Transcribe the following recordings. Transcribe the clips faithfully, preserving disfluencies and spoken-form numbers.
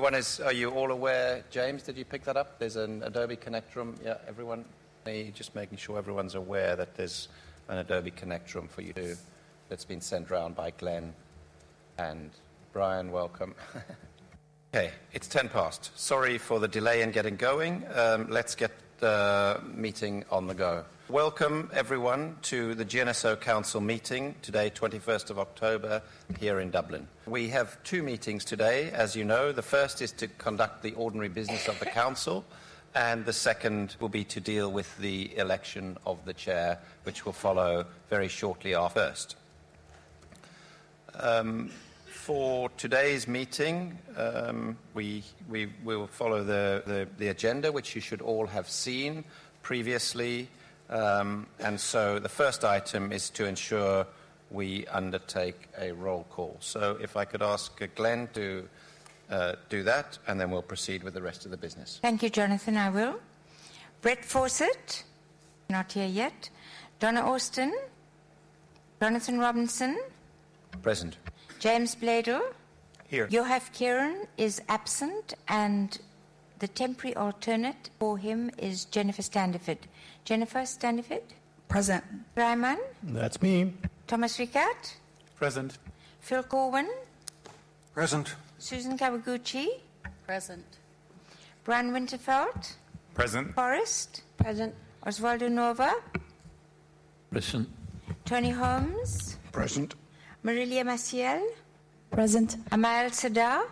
everyone is, are you all aware, James, did you pick that up? There's an Adobe Connect room. Yeah, everyone, just making sure everyone's aware that there's an Adobe Connect room for you to, that's been sent around by Glenn and Brian. Welcome. Okay, it's ten past. Sorry for the delay in getting going. Um, let's get the meeting on the go. Welcome, everyone, to the G N S O Council meeting today, twenty-first of October, here in Dublin. We have two meetings today, as you know. The first is to conduct the ordinary business of the Council, and the second will be to deal with the election of the chair, which will follow very shortly after first. Um, For today's meeting, um, we, we will follow the, the, the agenda, which you should all have seen previously. Um, and so the first item is to ensure we undertake a roll call. So if I could ask Glenn to uh, do that, and then we'll proceed with the rest of the business. Thank you, Jonathan. I will. Brett Fawcett, not here yet. Donna Austin. Jonathan Robinson. Present. James Bladel. Here. Yohav Kieran is absent, and the temporary alternate for him is Jennifer Standiford. Jennifer Standiford? Present. Ryman? That's me. Thomas Rickard? Present. Phil Corwin? Present. Susan Kawaguchi? Present. Brian Winterfeld? Present. Forrest? Present. Osvaldo Nova? Present. Tony Holmes? Present. Marilia Maciel? Present. Amael Sadar?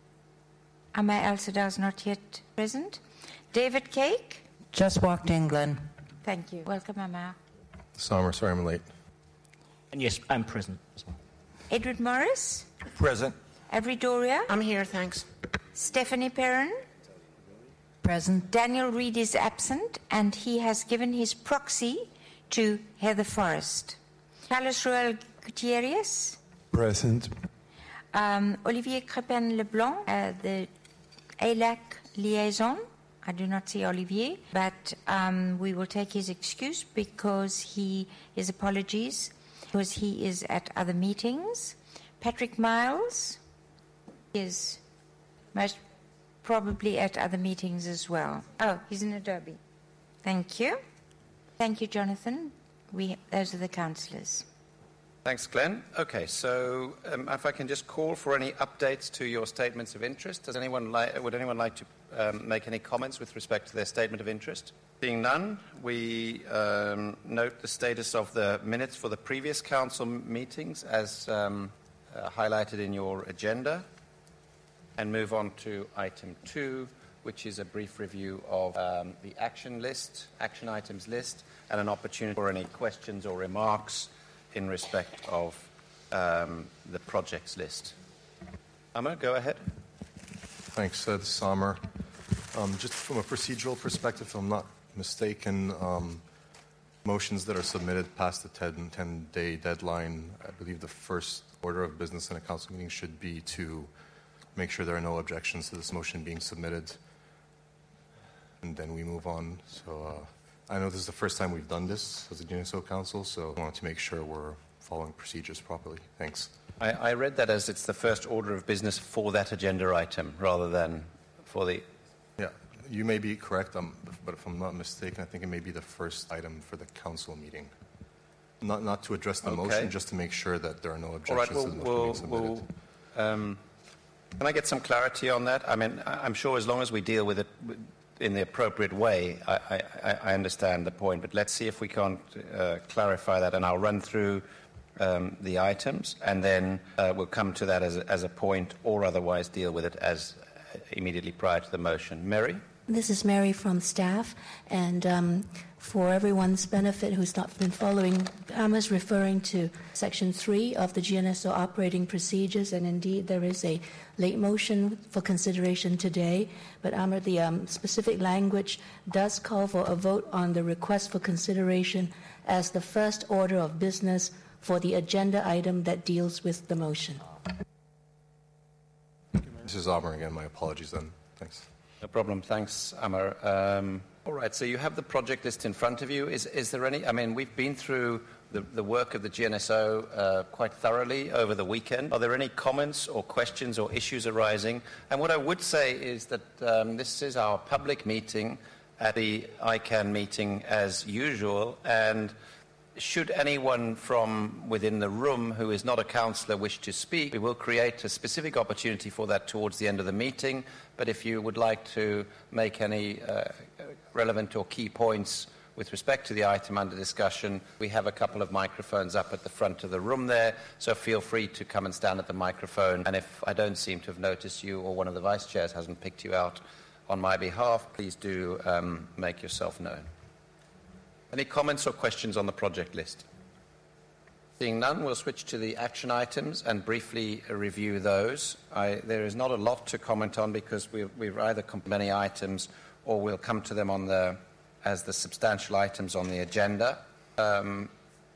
Amael Sadar is not yet present. David Cake? Just walked in, Glenn. Thank you. Welcome, Amael. Summer, sorry I'm late. And yes, I'm present as well. Edward Morris? Present. Avery Doria? I'm here, thanks. Stephanie Perrin? Present. Daniel Reid is absent, and he has given his proxy to Heather Forrest. Carlos Ruel Gutierrez? Present. Um, Olivier Crepin-Leblanc, uh, the A L A C liaison. I do not see Olivier, but um, we will take his excuse because he, his apologies, because he is at other meetings. Patrick Miles is most probably at other meetings as well. Oh, he's in Adobe. Thank you. Thank you, Jonathan. We, those are the councillors. Thanks, Glenn. Okay, so um, if I can just call for any updates to your statements of interest. Does anyone like, would anyone like to um, make any comments with respect to their statement of interest? Seeing none, we um, note the status of the minutes for the previous council meetings as um, uh, highlighted in your agenda, and move on to item two, which is a brief review of um, the action list, action items list, and an opportunity for any questions or remarks in respect of um, the projects list. Amar, go ahead. Thanks, uh, Summer. Um, just from a procedural perspective, if I'm not mistaken, um, motions that are submitted past the ten-day deadline, I believe the first order of business in a council meeting should be to make sure there are no objections to this motion being submitted, and then we move on. So uh, I know this is the first time we've done this as a G N S O Council, so I want to make sure we're following procedures properly. Thanks. I, I read that as it's the first order of business for that agenda item rather than for the... Yeah, you may be correct, um, but if I'm not mistaken, I think it may be the first item for the council meeting. Not not to address the Okay. motion, just to make sure that there are no All objections right, we'll, to the motion we'll, being submitted. we'll, um, can I get some clarity on that? I mean, I- I'm sure as long as we deal with it in the appropriate way, I, I, I understand the point, but let's see if we can't uh, clarify that, and I'll run through um, the items, and then uh, we'll come to that as a, as a point, or otherwise deal with it as uh, immediately prior to the motion. Mary? This is Mary from staff, and um, for everyone's benefit who's not been following, I was referring to Section three of the G N S O operating procedures, and indeed there is a late motion for consideration today, but Amr, the um, specific language does call for a vote on the request for consideration as the first order of business for the agenda item that deals with the motion. This is Auburn again. My apologies then. Thanks. No problem. Thanks, Amar. Um, All right, so you have the project list in front of you. Is, is there any, I mean, we've been through the, the work of the G N S O uh, quite thoroughly over the weekend. Are there any comments or questions or issues arising? And what I would say is that um, this is our public meeting at the I CANN meeting as usual, and should anyone from within the room who is not a councillor wish to speak, we will create a specific opportunity for that towards the end of the meeting. But if you would like to make any uh, relevant or key points with respect to the item under discussion, we have a couple of microphones up at the front of the room there, so feel free to come and stand at the microphone. And if I don't seem to have noticed you or one of the vice chairs hasn't picked you out on my behalf, please do um, make yourself known. Any comments or questions on the project list? Seeing none, we'll switch to the action items and briefly review those. I, there is not a lot to comment on because we've, we've either completed many items or we'll come to them on the, as the substantial items on the agenda. Um,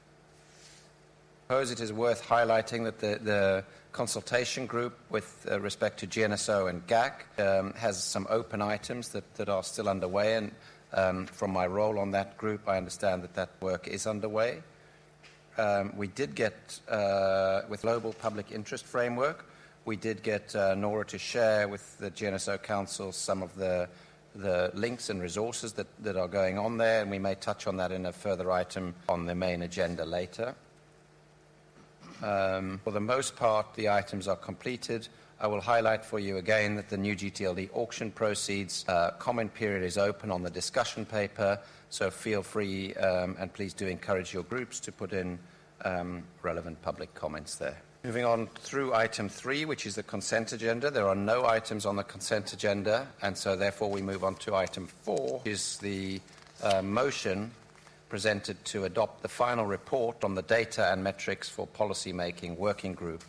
I suppose it is worth highlighting that the, the consultation group with uh, respect to G N S O and G A C um, has some open items that, that are still underway, and Um, from my role on that group, I understand that that work is underway. Um, we did get, uh, with Global Public Interest Framework, we did get uh, Nora to share with the G N S O Council some of the, the links and resources that, that are going on there, and we may touch on that in a further item on the main agenda later. Um, for the most part, the items are completed. I will highlight for you again that the new G T L D auction proceeds uh, comment period is open on the discussion paper, so feel free um, and please do encourage your groups to put in um, relevant public comments there. Moving on through item three, which is the consent agenda. There are no items on the consent agenda, and so therefore we move on to item four, which is the uh, motion presented to adopt the final report on the data and metrics for policy-making working group.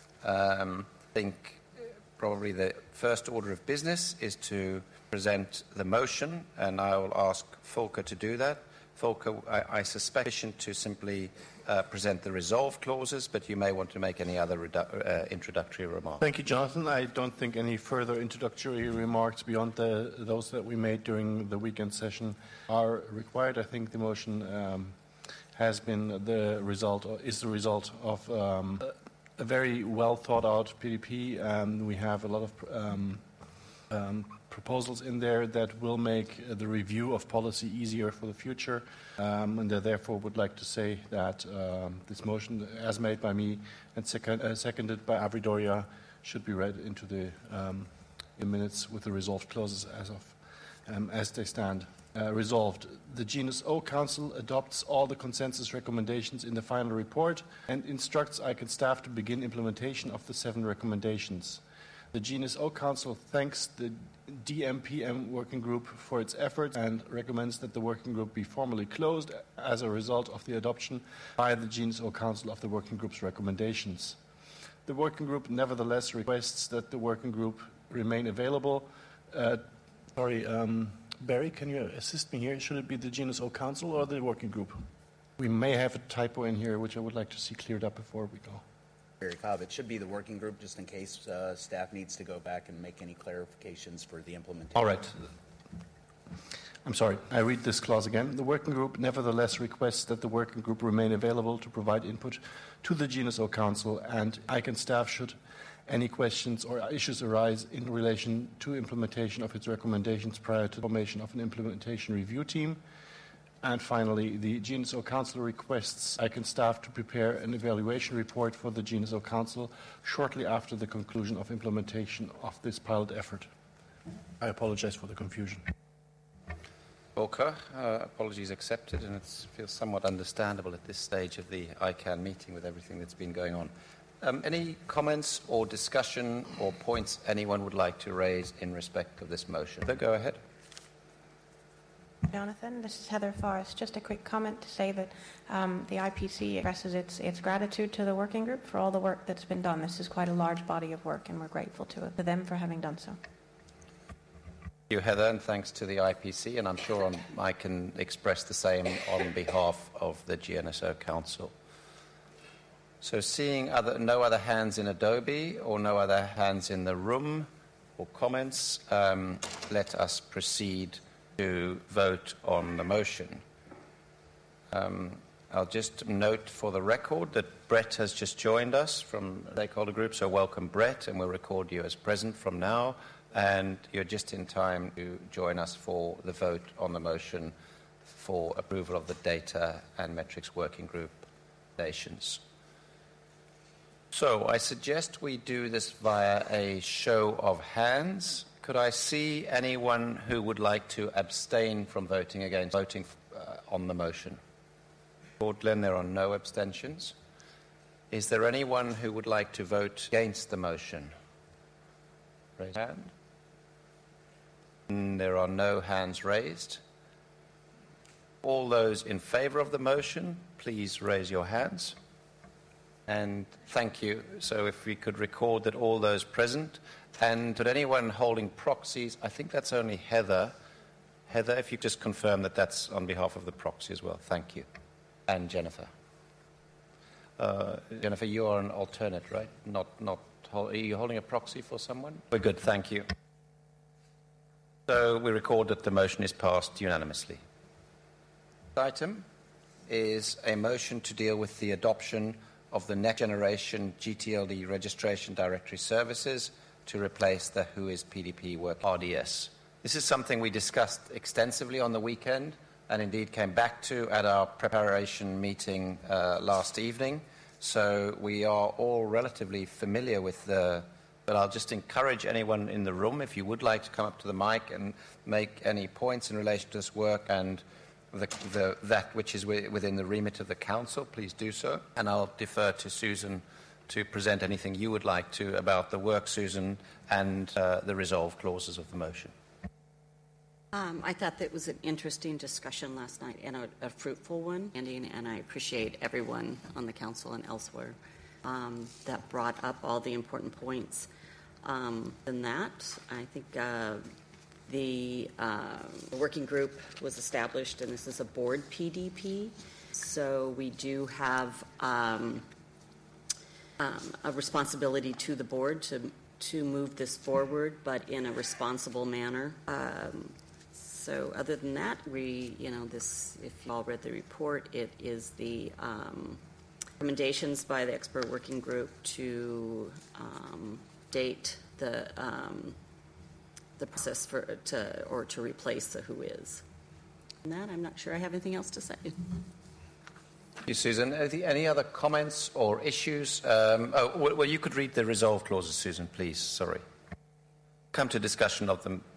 Um, I think probably the first order of business is to present the motion, and I will ask Volker to do that. Volker, I, I suspect to simply uh, present the resolve clauses, but you may want to make any other uh, introductory remarks. Thank you, Jonathan. I don't think any further introductory remarks beyond the, those that we made during the weekend session are required. I think the motion um, has been the result, or is the result of um, a very well thought out P D P, and we have a lot of um, um, proposals in there that will make the review of policy easier for the future, um, and I therefore would like to say that um, this motion, as made by me and second, uh, seconded by Avridoria, should be read into the um, in minutes with the resolved clauses as of um, as they stand. Uh, resolved. The G N S O Council adopts all the consensus recommendations in the final report and instructs I CANN staff to begin implementation of the seven recommendations. The G N S O Council thanks the D M P M working group for its efforts and recommends that the working group be formally closed as a result of the adoption by the G N S O Council of the working group's recommendations. The working group nevertheless requests that the working group remain available. Uh, sorry, um, Barry, can you assist me here? Should it be the G N S O Council or the working group? We may have a typo in here, which I would like to see cleared up before we go. Barry Cobb, it should be the working group, just in case uh, staff needs to go back and make any clarifications for the implementation. All right. I'm sorry. I read this clause again. The working group nevertheless requests that the working group remain available to provide input to the G N S O Council, and I CANN staff should any questions or issues arise in relation to implementation of its recommendations prior to the formation of an implementation review team. And finally, the G N S O Council requests I CANN staff to prepare an evaluation report for the G N S O Council shortly after the conclusion of implementation of this pilot effort. I apologize for the confusion. Volker, uh, apologies accepted, and it feels somewhat understandable at this stage of the I CANN meeting with everything that's been going on. Um, any comments or discussion or points anyone would like to raise in respect of this motion? So go ahead. Jonathan, this is Heather Forrest. Just a quick comment to say that um, the I P C expresses its, its gratitude to the working group for all the work that's been done. This is quite a large body of work, and we're grateful to, it, to them for having done so. Thank you, Heather, and thanks to the I P C, and I'm sure on, I can express the same on behalf of the G N S O Council. So seeing other, no other hands in Adobe or no other hands in the room or comments, um, let us proceed to vote on the motion. Um, I'll just note for the record that Brett has just joined us from the stakeholder group, so welcome, Brett, and we'll record you as present from now, and you're just in time to join us for the vote on the motion for approval of the Data and Metrics Working Group recommendations. So I suggest we do this via a show of hands. Could I see anyone who would like to abstain from voting against voting uh, on the motion? Lord Glenn, there are no abstentions. Is there anyone who would like to vote against the motion? Raise your hand. And there are no hands raised. All those in favour of the motion, please raise your hands. And thank you. So if we could record that all those present, and to anyone holding proxies, I think that's only Heather. Heather, if you just confirm that that's on behalf of the proxy as well. Thank you. And Jennifer. Uh, Jennifer, you are an alternate, right? Not, not. Are you holding a proxy for someone? We're good, thank you. So we record that the motion is passed unanimously. The item is a motion to deal with the adoption of the next generation G T L D registration directory services to replace the Whois P D P work R D S. This is something we discussed extensively on the weekend, and indeed came back to at our preparation meeting uh, last evening. So we are all relatively familiar with the, but I'll just encourage anyone in the room, if you would like to come up to the mic and make any points in relation to this work and the, the, that which is within the remit of the Council, please do so. And I'll defer to Susan to present anything you would like to about the work, Susan, and uh, the resolve clauses of the motion. Um, I thought that was an interesting discussion last night and a, a fruitful one, Andy, and I appreciate everyone on the Council and elsewhere um, that brought up all the important points. Um, than that, I think uh, the uh, working group was established, and this is a board P D P, so we do have um, um, a responsibility to the board to to move this forward, but in a responsible manner. Um, So other than that, we, you know, this, if you all read the report, it is the um, recommendations by the expert working group to um, date the um, the process for to or to replace the Whois. And that, I'm not sure I have anything else to say. Thank you, Susan. Any other comments or issues? Um, oh, well, you could read the resolve clauses, Susan, please. Sorry. Come to discussion of them.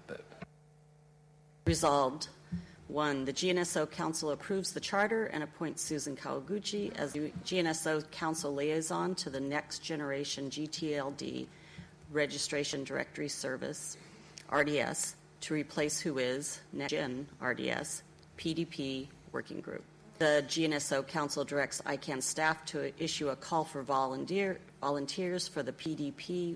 Resolved. One, the G N S O Council approves the charter and appoints Susan Kawaguchi as the G N S O Council liaison to the Next Generation G T L D Registration Directory Service, R D S, to replace Whois, Next Gen R D S, P D P Working Group. The G N S O Council directs I CANN staff to issue a call for volunteer, volunteers for the P D P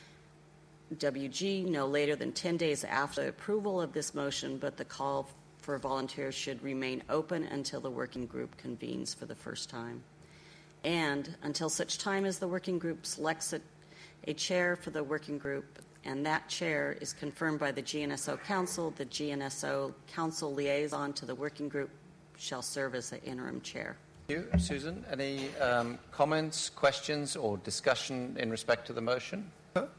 W G no later than ten days after the approval of this motion, but the call for volunteers should remain open until the working group convenes for the first time. And until such time as the working group selects a, a chair for the working group, and that chair is confirmed by the G N S O Council, the G N S O Council liaison to the working group shall serve as the interim chair. Thank you, Susan. Any um, comments, questions, or discussion in respect to the motion?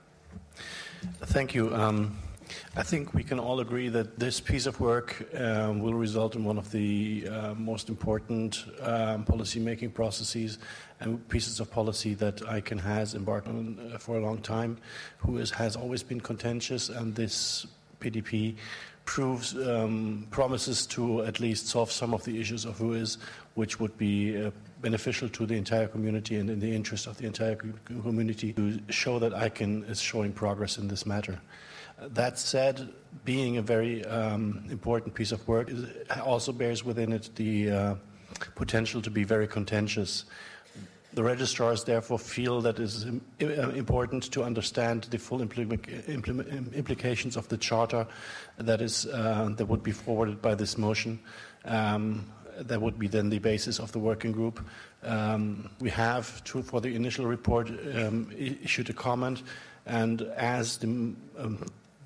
Thank you. Um, I think we can all agree that this piece of work um, will result in one of the uh, most important um, policy-making processes and pieces of policy that I CANN has embarked on uh, for a long time, who is, has always been contentious, and this P D P proves um, promises to at least solve some of the issues of Whois, which would be uh, beneficial to the entire community and in the interest of the entire community to show that I CANN is showing progress in this matter. Uh, that said, being a very um, important piece of work, it also bears within it the uh, potential to be very contentious. The registrars therefore feel that it is important to understand the full impl- impl- implications of the charter that is uh, that would be forwarded by this motion. Um, that would be then the basis of the working group. Um, we have, to, for the initial report, um, issued a comment, and as the, um,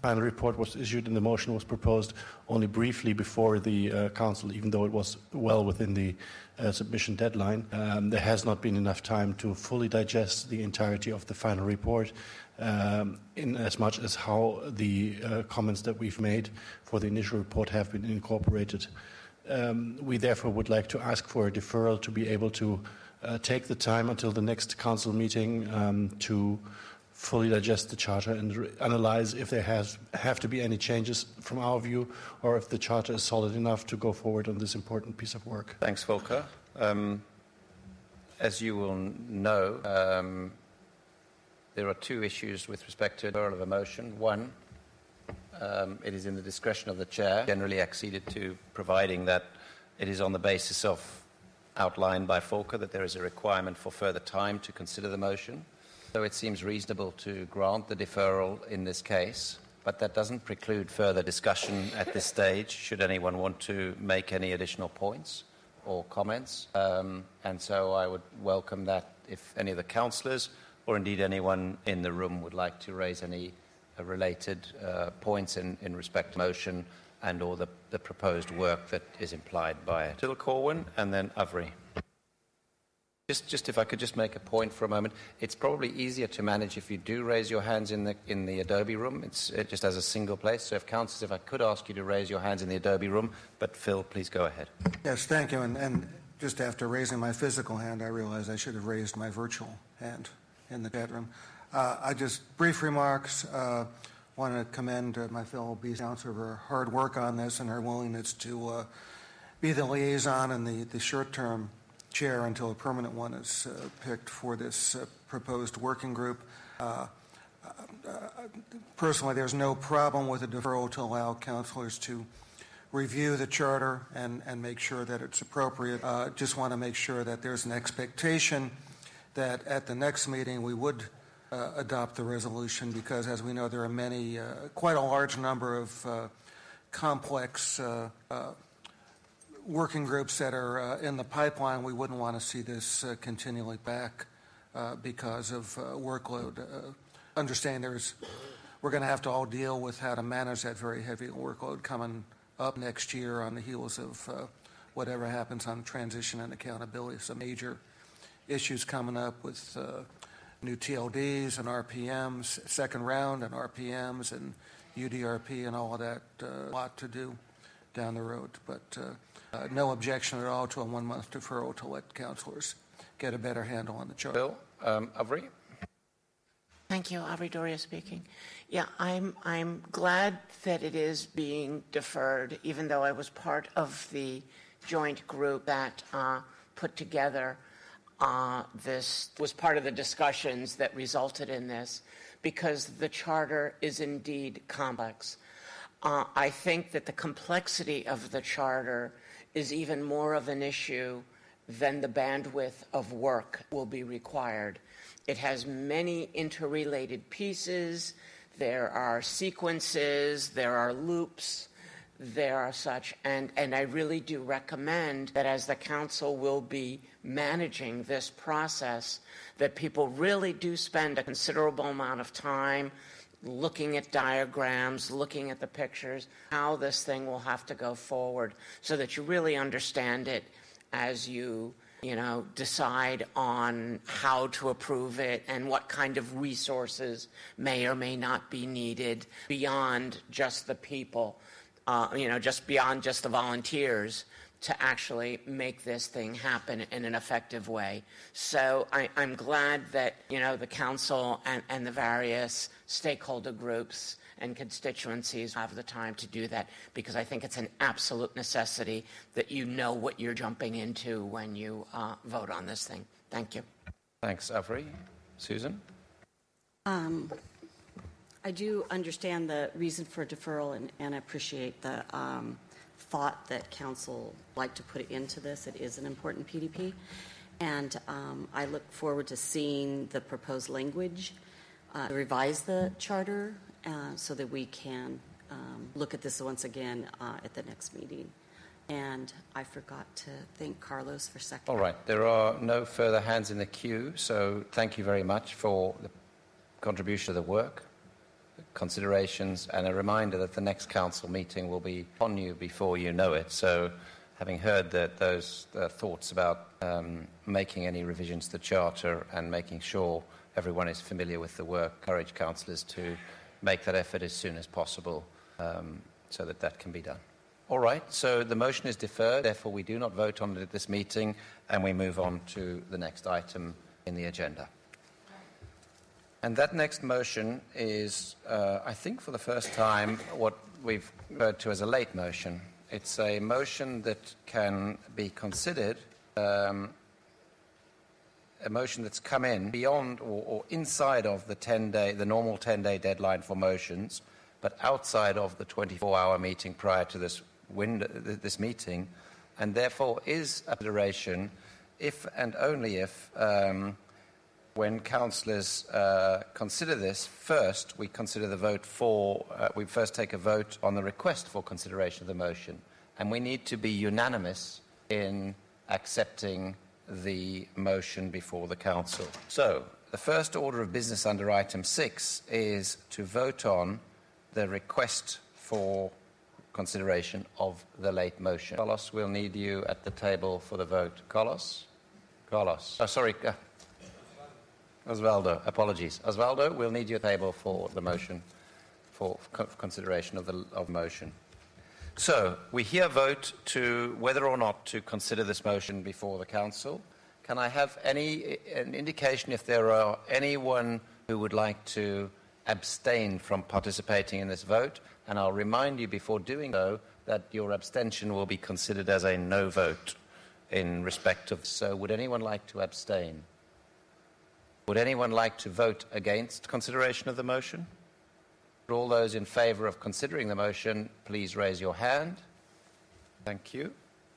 final report was issued and the motion was proposed only briefly before the uh, council, even though it was well within the uh, submission deadline. Um, there has not been enough time to fully digest the entirety of the final report, um, in as much as how the uh, comments that we've made for the initial report have been incorporated. Um, we therefore would like to ask for a deferral to be able to uh, take the time until the next council meeting um, to fully digest the charter and re- analyze if there has have to be any changes from our view, or if the charter is solid enough to go forward on this important piece of work. Thanks, Volker. Um, as you will know, um, there are two issues with respect to deferral of a motion. One, um, it is in the discretion of the chair, generally acceded to, providing that it is on the basis of outlined by Volker that there is a requirement for further time to consider the motion. So it seems reasonable to grant the deferral in this case, but that doesn't preclude further discussion at this stage, should anyone want to make any additional points or comments. Um, and so I would welcome that if any of the councillors, or indeed anyone in the room, would like to raise any uh, related uh, points in, in respect to motion and or the, the proposed work that is implied by it. Till Corwin and then Avery. Just, just if I could just make a point for a moment, it's probably easier to manage if you do raise your hands in the in the Adobe room. It's it just as a single place. So if councillors, if I could ask you to raise your hands in the Adobe room, but Phil, please go ahead. Yes, thank you. And, and just after raising my physical hand, I realized I should have raised my virtual hand in the chat room. Uh, I just brief remarks. Uh, want to commend uh, my fellow B C councillor for her hard work on this and her willingness to uh, be the liaison and the, the short-term chair until a permanent one is uh, picked for this uh, proposed working group. Uh, uh, personally, there's no problem with a deferral to allow councillors to review the charter and, and make sure that it's appropriate. Uh, just want to make sure that there's an expectation that at the next meeting we would uh, adopt the resolution, because as we know there are many, uh, quite a large number of uh, complex uh, uh, working groups that are uh, in the pipeline. We wouldn't want to see this uh, continually back uh, because of uh, workload. Uh, understand there's, we're going to have to all deal with how to manage that very heavy workload coming up next year on the heels of uh, whatever happens on transition and accountability. Some major issues coming up with uh, new T L Ds and R P Ms, second round and R P Ms and U D R P and all of that. A uh, lot to do down the road, but uh, Uh, no objection at all to a one-month deferral to let councillors get a better handle on the charter. Bill, um, Avery. Thank you, Avery Doria speaking. Yeah, I'm I'm glad that it is being deferred, even though I was part of the joint group that uh, put together uh, this, was part of the discussions that resulted in this, because the charter is indeed complex. Uh, I think that the complexity of the charter is even more of an issue than the bandwidth of work will be required. It has many interrelated pieces. There are sequences, there are loops, there are such, and, and I really do recommend that as the council will be managing this process, that people really do spend a considerable amount of time looking at diagrams, looking at the pictures, how this thing will have to go forward, so that you really understand it as you, you know, decide on how to approve it and what kind of resources may or may not be needed beyond just the people, uh, you know, just beyond just the volunteers, to actually make this thing happen in an effective way. So I, I'm glad that, you know, the council and, and the various stakeholder groups and constituencies have the time to do that, because I think it's an absolute necessity that you know what you're jumping into when you uh, vote on this thing. Thank you. Thanks, Avery. Susan? Um, I do understand the reason for deferral and, and appreciate the um, thought that council like to put into this. It is an important P D P, and um, I look forward to seeing the proposed language, uh, revise the charter, uh, so that we can um, look at this once again uh, at the next meeting. And I forgot to thank Carlos for seconding. All right, there are no further hands in the queue, so thank you very much for the contribution to the work. considerations, and a reminder that the next council meeting will be on you before you know it. So, having heard that those uh, thoughts about um, making any revisions to the Charter and making sure everyone is familiar with the work, encourage councillors to make that effort as soon as possible um, so that that can be done. All right, so the motion is deferred, therefore we do not vote on it at this meeting, and we move on to the next item in the agenda. And that next motion is, uh, I think for the first time, what we've referred to as a late motion. It's a motion that can be considered um, a motion that's come in beyond or, or inside of the ten-day, the normal ten-day deadline for motions, but outside of the twenty-four hour meeting prior to this window, this meeting, and therefore is a consideration if and only if, um, when councillors uh, consider this, first we consider the vote for, uh, we first take a vote on the request for consideration of the motion, and we need to be unanimous in accepting the motion before the council. So, the first order of business under item six is to vote on the request for consideration of the late motion. Carlos, we'll need you at the table for the vote. Carlos? Carlos. Oh, sorry. Uh, Osvaldo, apologies. Osvaldo, we'll need you at the table for the motion, for, for consideration of the of motion. So, we here vote to whether or not to consider this motion before the council. Can I have any an indication if there are anyone who would like to abstain from participating in this vote? And I'll remind you before doing so that your abstention will be considered as a no vote in respect of. So, would anyone like to abstain? Would anyone like to vote against consideration of the motion? Would all those in favour of considering the motion please raise your hand? Thank you.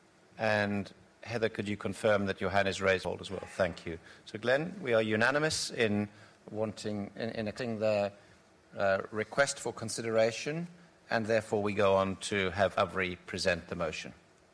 And Heather, could you confirm that your hand is raised as well? Thank you. So, Glenn, we are unanimous in wanting, in, in accepting the uh, request for consideration, and therefore we go on to have Avri present the motion.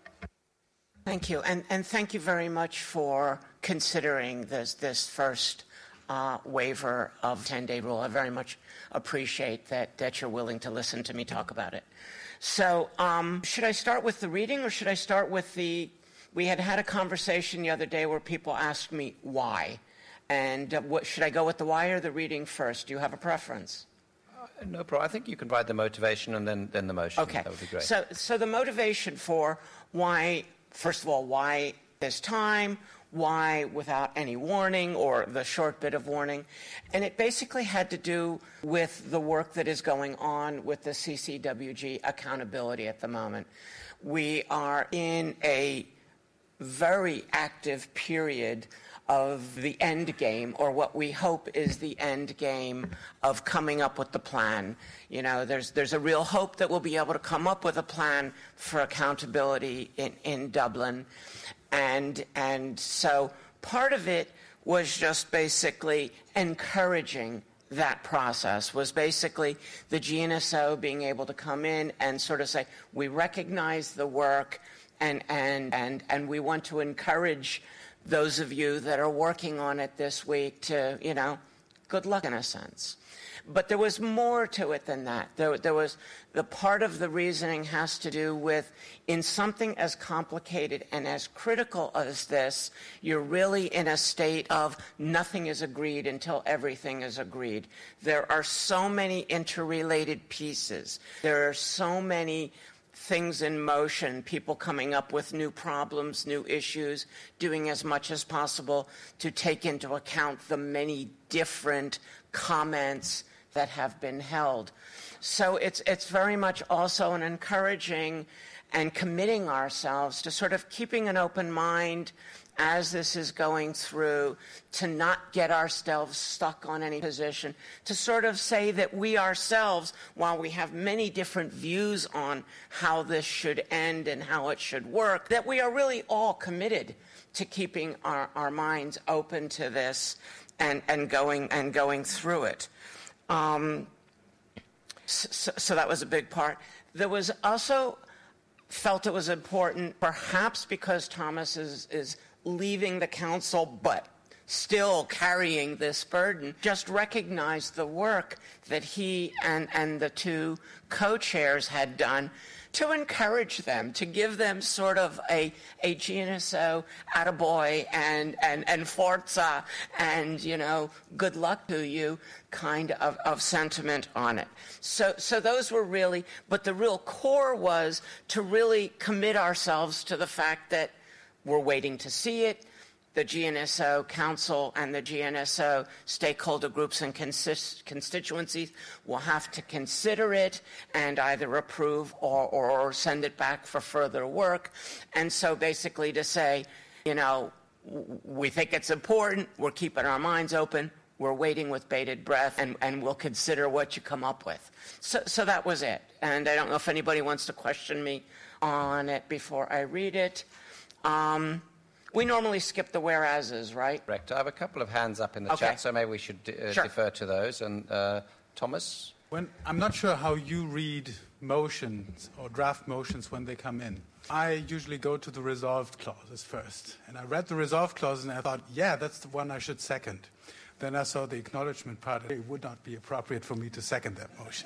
Thank you, and, and thank you very much for considering this, this first uh, waiver of ten-day rule. I very much appreciate that, that you're willing to listen to me talk about it. So, um, should I start with the reading, or should I start with the... We had had a conversation the other day where people asked me why. And uh, what, should I go with the why or the reading first? Do you have a preference? Uh, no problem. I think you can provide the motivation and then, then the motion. Okay. That would be great. So, so the motivation for why, first of all, why this time, why without any warning or the short bit of warning. And it basically had to do with the work that is going on with the C C W G accountability at the moment. We are in a very active period of the end game, or what we hope is the end game of coming up with the plan. You know, there's there's a real hope that we'll be able to come up with a plan for accountability in, in Dublin. And and so part of it was just basically encouraging that process, was basically the G N S O being able to come in and sort of say, we recognize the work, and and and and we want to encourage those of you that are working on it this week to, you know, good luck in a sense. But there was more to it than that. There, there was the part of the reasoning has to do with, in something as complicated and as critical as this, you're really in a state of nothing is agreed until everything is agreed. There are so many interrelated pieces. There are so many things in motion, people coming up with new problems, new issues, doing as much as possible to take into account the many different comments that have been held. So it's it's very much also an encouraging and committing ourselves to sort of keeping an open mind as this is going through, to not get ourselves stuck on any position, to sort of say that we ourselves, while we have many different views on how this should end and how it should work, that we are really all committed to keeping our, our minds open to this and, and going and going through it. Um, so, so that was a big part. There was also felt it was important, perhaps because Thomas is, is leaving the council, but still carrying this burden, just recognized the work that he and, and the two co-chairs had done to encourage them, to give them sort of a, a G N S O attaboy and, and, and forza and, you know, good luck to you kind of, of sentiment on it. So, so those were really, but the real core was to really commit ourselves to the fact that we're waiting to see it. The G N S O Council and the G N S O stakeholder groups and consist- constituencies will have to consider it and either approve or, or send it back for further work. And so basically to say, you know, we think it's important, we're keeping our minds open, we're waiting with bated breath, and, and we'll consider what you come up with. So, so that was it. And I don't know if anybody wants to question me on it before I read it. Um, We normally skip the whereases, right? Correct. I have a couple of hands up in the Okay. chat, so maybe we should uh, Sure. defer to those. And uh, Thomas? When, I'm not sure how you read motions or draft motions when they come in. I usually go to the resolved clauses first. And I read the resolved clauses and I thought, yeah, that's the one I should second. Then I saw the acknowledgement part. It would not be appropriate for me to second that motion.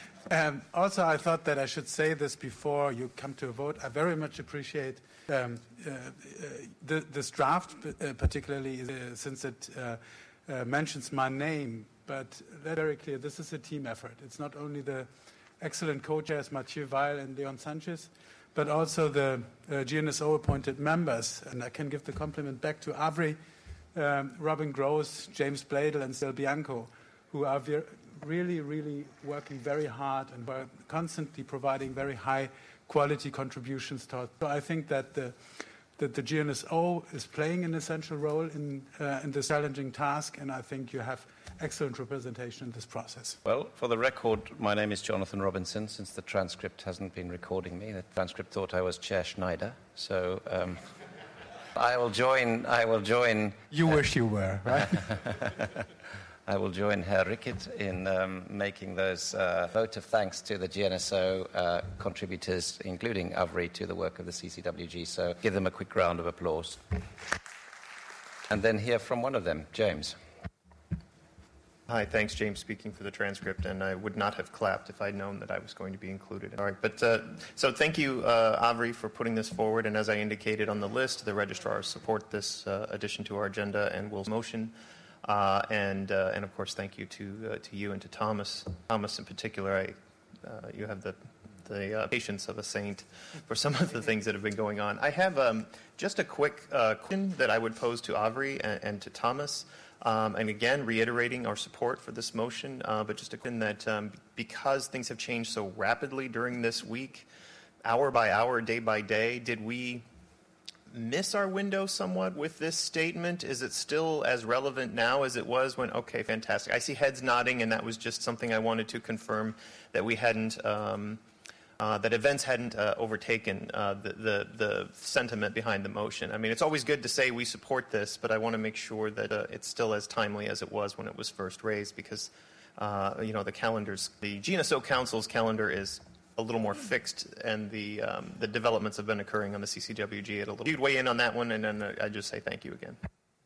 Um, also, I thought that I should say this before you come to a vote. I very much appreciate um, uh, uh, the, this draft, uh, particularly uh, since it uh, uh, mentions my name. But that's very clear, this is a team effort. It's not only the excellent co-chairs, Mathieu Weil and Leon Sanchez, but also the uh, G N S O-appointed members. And I can give the compliment back to Avri, um, Robin Gross, James Bladel, and Sil Bianco, who are ver- really, really working very hard and were constantly providing very high-quality contributions to it. So I think that the, that the G N S O is playing an essential role in, uh, in this challenging task, and I think you have excellent representation in this process. Well, for the record, my name is Jonathan Robinson. Since the transcript hasn't been recording me, the transcript thought I was Chair Schneider. So um, I will join. I will join. You uh, wish you were, right? I will join Herr Rickett in um, making those uh, vote of thanks to the G N S O uh, contributors, including Avri, to the work of the C C W G. So give them a quick round of applause. And then hear from one of them, James. Hi, thanks, James speaking for the transcript, and I would not have clapped if I'd known that I was going to be included. All right, but uh, so thank you, uh, Avri, for putting this forward, and as I indicated on the list, the registrars support this uh, addition to our agenda and will motion. Uh, and uh, and of course, thank you to uh, to you and to Thomas. Thomas, in particular, I uh, you have the the uh, patience of a saint for some of the things that have been going on. I have um, just a quick uh, question that I would pose to Avri and, and to Thomas. Um, and again, reiterating our support for this motion, uh, but just a question that um, because things have changed so rapidly during this week, hour by hour, day by day, did we miss our window somewhat with this statement? Is it still as relevant now as it was when, okay, fantastic. I see heads nodding, and that was just something I wanted to confirm that we hadn't, um, uh, that events hadn't uh, overtaken uh, the, the, the sentiment behind the motion. I mean, it's always good to say we support this, but I want to make sure that uh, it's still as timely as it was when it was first raised because, uh, you know, the calendars, the G N S O Council's calendar is a little more fixed, and the um, the developments have been occurring on the C C W G at a little. You'd weigh in on that one, and then uh, I just say thank you again.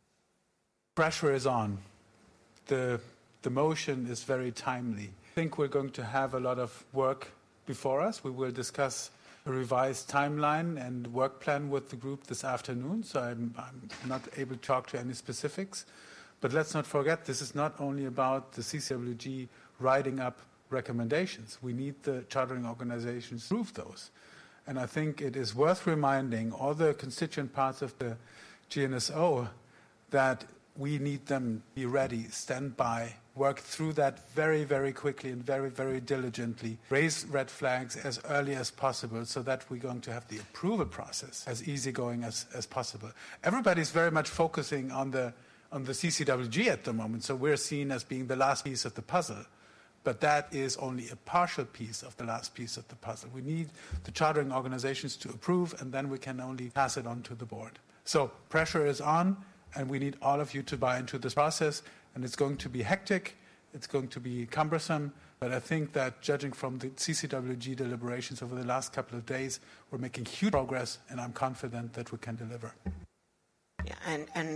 Pressure is on. The the motion is very timely. I think we're going to have a lot of work before us. We will discuss a revised timeline and work plan with the group this afternoon, so I'm, I'm not able to talk to any specifics. But let's not forget, this is not only about the C C W G writing up recommendations. We need the chartering organizations to prove those. And I think it is worth reminding all the constituent parts of the G N S O that we need them to be ready, stand by, work through that very, very quickly and very, very diligently, raise red flags as early as possible so that we're going to have the approval process as easygoing as, as possible. Everybody's very much focusing on the, on the C C W G at the moment, so we're seen as being the last piece of the puzzle. But that is only a partial piece of the last piece of the puzzle. We need the chartering organizations to approve, and then we can only pass it on to the board. So pressure is on, and we need all of you to buy into this process. And it's going to be hectic, it's going to be cumbersome, but I think that judging from the C C W G deliberations over the last couple of days, we're making huge progress, and I'm confident that we can deliver. Yeah, and, and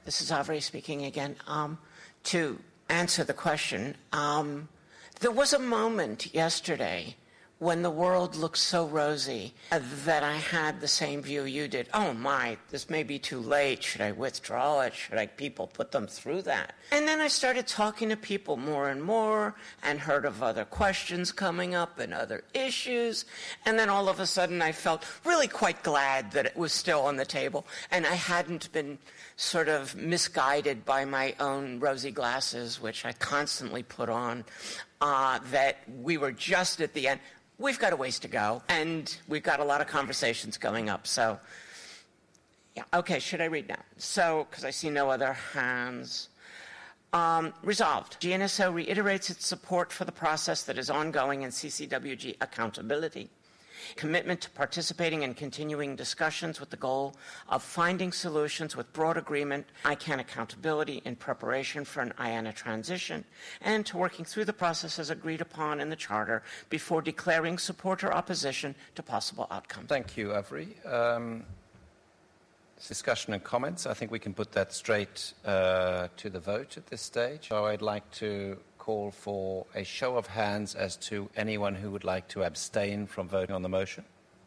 This is Avery speaking again. Um, to answer the question, um, there was a moment yesterday when the world looked so rosy uh, that I had the same view you did. Oh my, this may be too late. Should I withdraw it? Should I people put them through that? And then I started talking to people more and more and heard of other questions coming up and other issues. And then all of a sudden I felt really quite glad that it was still on the table and I hadn't been sort of misguided by my own rosy glasses, which I constantly put on, uh, that we were just at the end. We've got a ways to go, and we've got a lot of conversations going up. So, yeah, okay, should I read now? So, because I see no other hands. Um, resolved. G N S O reiterates its support for the process that is ongoing in C C W G accountability, commitment to participating in continuing discussions with the goal of finding solutions with broad agreement, I C A N accountability in preparation for an I A N A transition, and to working through the process as agreed upon in the Charter before declaring support or opposition to possible outcomes. Thank you, Avery. Um, discussion and comments. I think we can put that straight uh, to the vote at this stage. So I'd like to call for a show of hands as to anyone who would like to abstain from voting on the motion.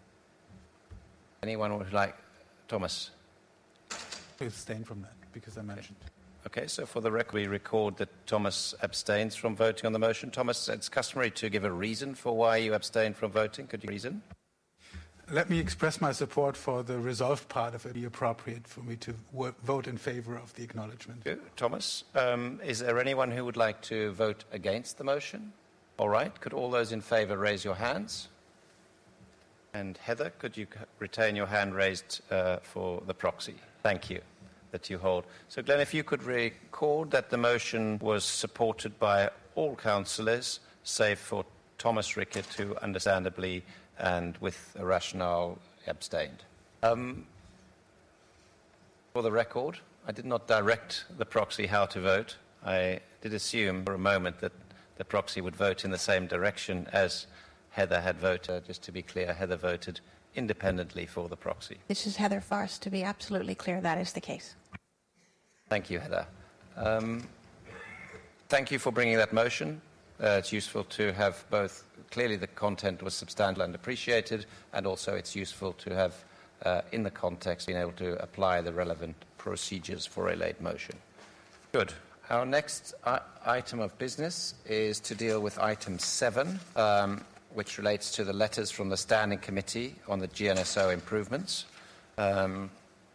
Anyone would like? Thomas? To abstain from that, because I mentioned. Okay, so for the record, we record that Thomas abstains from voting on the motion. Thomas, it's customary to give a reason for why you abstain from voting. Could you reason? Let me express my support for the resolved part of it. It would be appropriate for me to wo- vote in favor of the acknowledgement. Thank you. Thomas, um, is there anyone who would like to vote against the motion? All right. Could all those in favor raise your hands? And Heather, could you retain your hand raised uh, for the proxy? Thank you that you hold. So, Glenn, if you could record that the motion was supported by all councillors, save for Thomas Rickett, who understandably and with a rationale abstained. Um, for the record, I did not direct the proxy how to vote. I did assume for a moment that the proxy would vote in the same direction as Heather had voted. Just to be clear, Heather voted independently for the proxy. This is Heather Farce. To be absolutely clear, that is the case. Thank you, Heather. Um, thank you for bringing that motion. Uh, it's useful to have both, clearly the content was substantial and appreciated, and also it's useful to have, uh, in the context, been able to apply the relevant procedures for a late motion. Good. Our next I- item of business is to deal with item seven, um, which relates to the letters from the Standing Committee on the G N S O improvements. Um,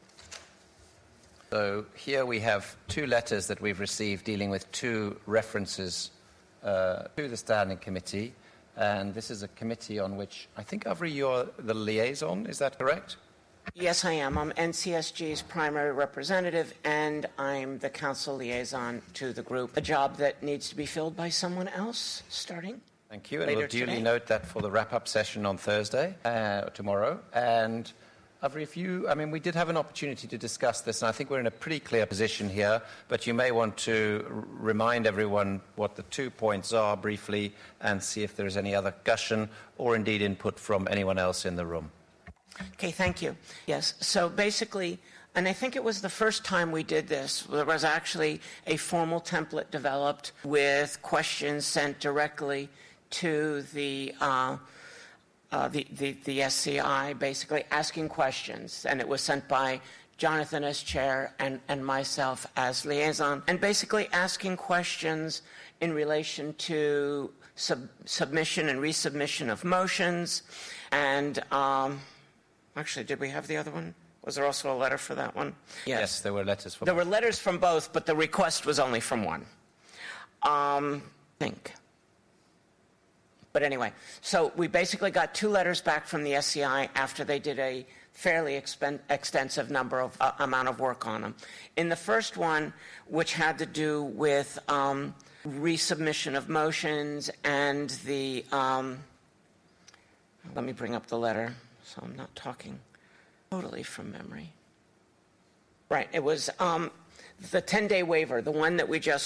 so here we have two letters that we've received dealing with two references Uh, to the Standing Committee, and this is a committee on which I think, Avery, you're the liaison, is that correct? Yes, I am. I'm N C S G's primary representative, and I'm the council liaison to the group, a job that needs to be filled by someone else starting. Thank you, and later we'll duly today. note that for the wrap-up session on Thursday, uh, tomorrow. And Avery, if you, I mean, we did have an opportunity to discuss this, and I think we're in a pretty clear position here, but you may want to r- remind everyone what the two points are briefly and see if there is any other discussion or indeed input from anyone else in the room. Okay, thank you. Yes, so basically, and I think it was the first time we did this, there was actually a formal template developed with questions sent directly to the uh, Uh, the, the, the S C I, basically asking questions, and it was sent by Jonathan as chair and, and myself as liaison, and basically asking questions in relation to sub, submission and resubmission of motions. And um, actually, did we have the other one? Was there also a letter for that one? Yes, yes there were letters from There were letters from both, but the request was only from one. Um, I think. But anyway, so we basically got two letters back from the S C I after they did a fairly expen- extensive number of uh, amount of work on them. In the first one, which had to do with um, resubmission of motions and the, um, let me bring up the letter so I'm not talking totally from memory. Right, it was um, the ten-day waiver, the one that we just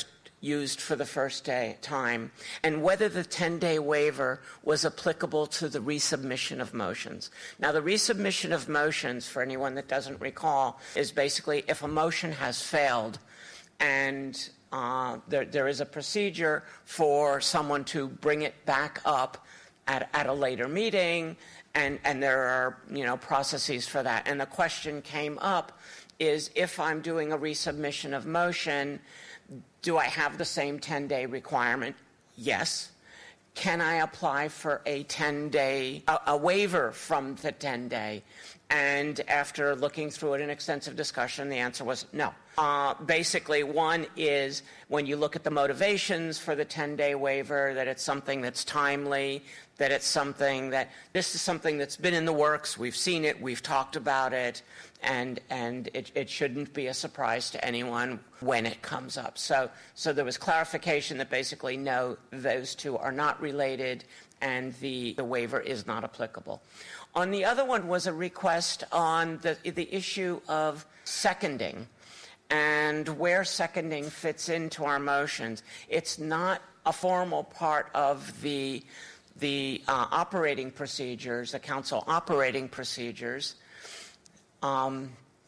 used for the first day time, and whether the ten-day waiver was applicable to the resubmission of motions. Now, the resubmission of motions, for anyone that doesn't recall, is basically if a motion has failed and uh, there, there is a procedure for someone to bring it back up at, at a later meeting, and, and there are, you know, processes for that. And the question came up is, if I'm doing a resubmission of motion, do I have the same ten-day requirement? Yes. Can I apply for a ten-day, a, a waiver from the ten-day? And after looking through it in extensive discussion, the answer was no. Uh, basically, one is when you look at the motivations for the ten-day waiver, that it's something that's timely, that it's something that this is something that's been in the works. We've seen it. We've talked about it. And, and it, it shouldn't be a surprise to anyone when it comes up. So, so there was clarification that basically, no, those two are not related, and the, the waiver is not applicable. On the other one was a request on the, the issue of seconding and where seconding fits into our motions. It's not a formal part of the, the uh, operating procedures, the council operating procedures. Um,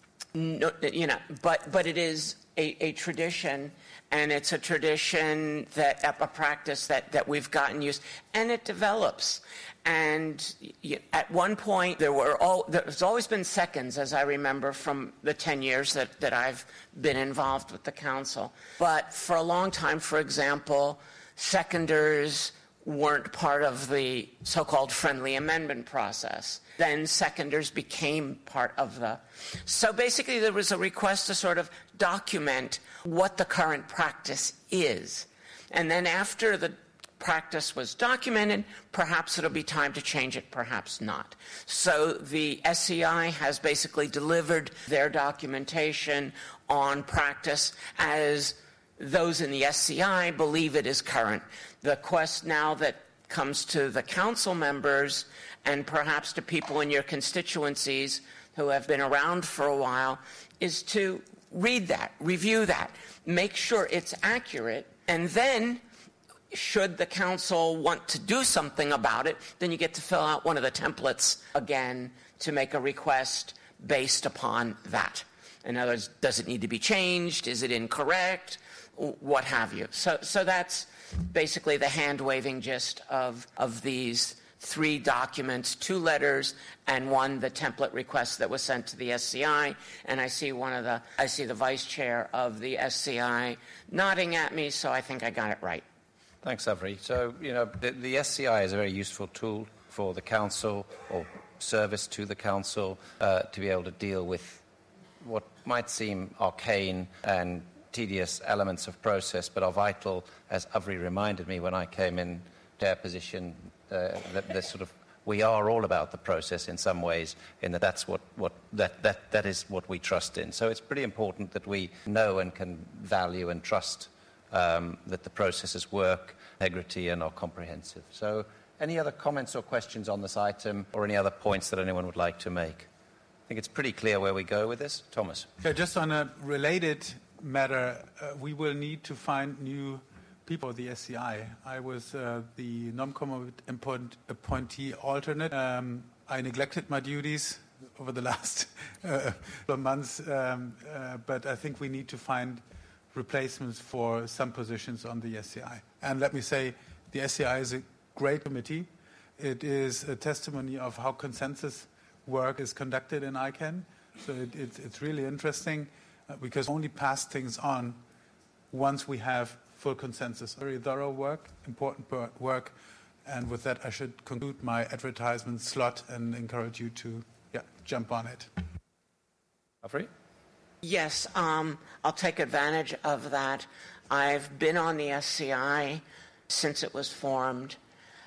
no, you know, but but it is a, a tradition, and it's a tradition that a practice that, that we've gotten used, and it develops. And you, at one point, there were all, there's always been seconds, as I remember from the ten years that, that I've been involved with the council. But for a long time, for example, seconders weren't part of the so-called friendly amendment process. Then seconders became part of the... So basically there was a request to sort of document what the current practice is. And then after the practice was documented, perhaps it'll be time to change it, perhaps not. So the S C I has basically delivered their documentation on practice as those in the S C I believe it is current. The quest now that comes to the council members and perhaps to people in your constituencies who have been around for a while is to read that, review that, make sure it's accurate, and then should the council want to do something about it, then you get to fill out one of the templates again to make a request based upon that. In other words, does it need to be changed? Is it incorrect? What have you. So, so that's basically the hand-waving gist of, of these three documents, two letters, and one, the template request that was sent to the S C I. And I see one of the, I see the vice chair of the S C I nodding at me, so I think I got it right. Thanks, Avery. So, you know, the, the S C I is a very useful tool for the council, or service to the council, uh, to be able to deal with what might seem arcane and tedious elements of process, but are vital, as Avery reminded me when I came in their position, uh, that this sort of, we are all about the process in some ways, in that that's what, what that, that, that is what we trust in. So it's pretty important that we know and can value and trust um, that the processes work, integrity, and are comprehensive. So any other comments or questions on this item, or any other points that anyone would like to make? I think it's pretty clear where we go with this. Thomas. Yeah, just on a related matter, uh, we will need to find new people for the S C I. I was uh, the NomCom appointee alternate. Um, I neglected my duties over the last uh, months, um, uh, but I think we need to find replacements for some positions on the S C I. And let me say, the S C I is a great committee. It is a testimony of how consensus work is conducted in I C A N. So it, it, it's really interesting. Uh, because only pass things on once we have full consensus. Very thorough work, important work, and with that I should conclude my advertisement slot and encourage you to yeah, jump on it. Avery? Yes, um, I'll take advantage of that. I've been on the S C I since it was formed,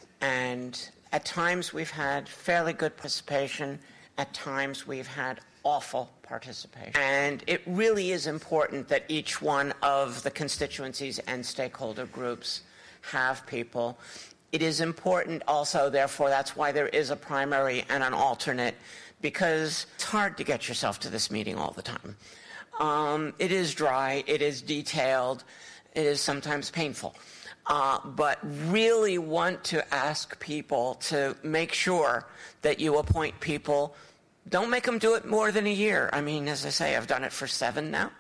and at times we've had fairly good participation, at times we've had awful participation. And it really is important that each one of the constituencies and stakeholder groups have people. It is important also, therefore, that's why there is a primary and an alternate, because it's hard to get yourself to this meeting all the time. Um, it is dry, it is detailed, It is sometimes painful. Uh, but really want to ask people to make sure that you appoint people. Don't make them do it more than a year. I mean, as I say, I've done it for seven now.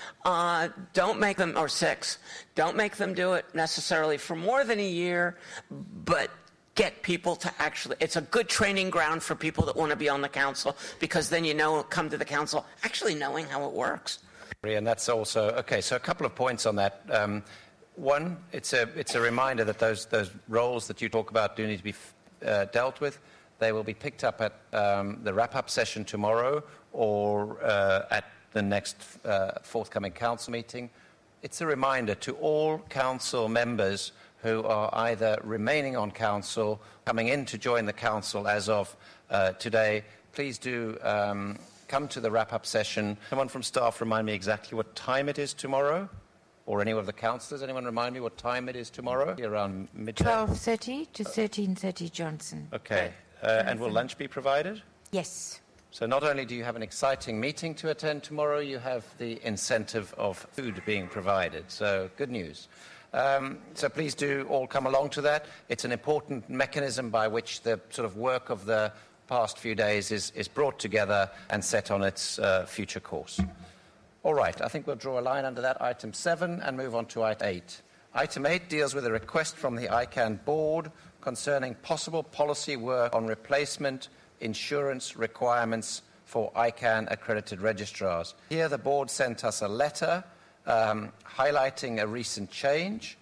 Uh, don't make them, or six, don't make them do it necessarily for more than a year, but get people to actually, it's a good training ground for people that want to be on the council, because then you know, come to the council actually knowing how it works. And that's also, okay, so a couple of points on that. Um, one, it's a, it's a reminder that those, those roles that you talk about do need to be uh, dealt with. They will be picked up at um, the wrap-up session tomorrow or uh, at the next uh, forthcoming council meeting. It's a reminder to all council members who are either remaining on council, coming in to join the council as of uh, today, please do um, come to the wrap-up session. Someone from staff remind me exactly what time it is tomorrow? Or any of the councillors, anyone remind me what time it is tomorrow? Around midday? twelve thirty to thirteen thirty, Johnson. Okay. Uh, and will lunch be provided? Yes. So not only do you have an exciting meeting to attend tomorrow, you have the incentive of food being provided. So good news. Um, so please do all come along to that. It's an important mechanism by which the sort of work of the past few days is, is brought together and set on its uh, future course. All right, I think we'll draw a line under that, item seven, and move on to item eight. Item eight deals with a request from the I CANN board concerning possible policy work on replacement insurance requirements for I CANN accredited registrars. Here the board sent us a letter um, highlighting a recent change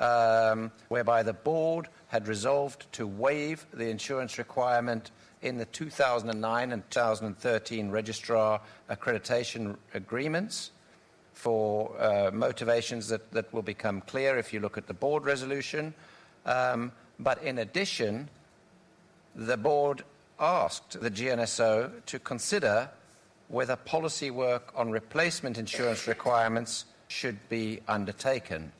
um, whereby the board had resolved to waive the insurance requirement in the two thousand nine and two thousand thirteen registrar accreditation agreements for uh, motivations that, that will become clear if you look at the board resolution. Um, but in addition, the board asked the G N S O to consider whether policy work on replacement insurance requirements should be undertaken.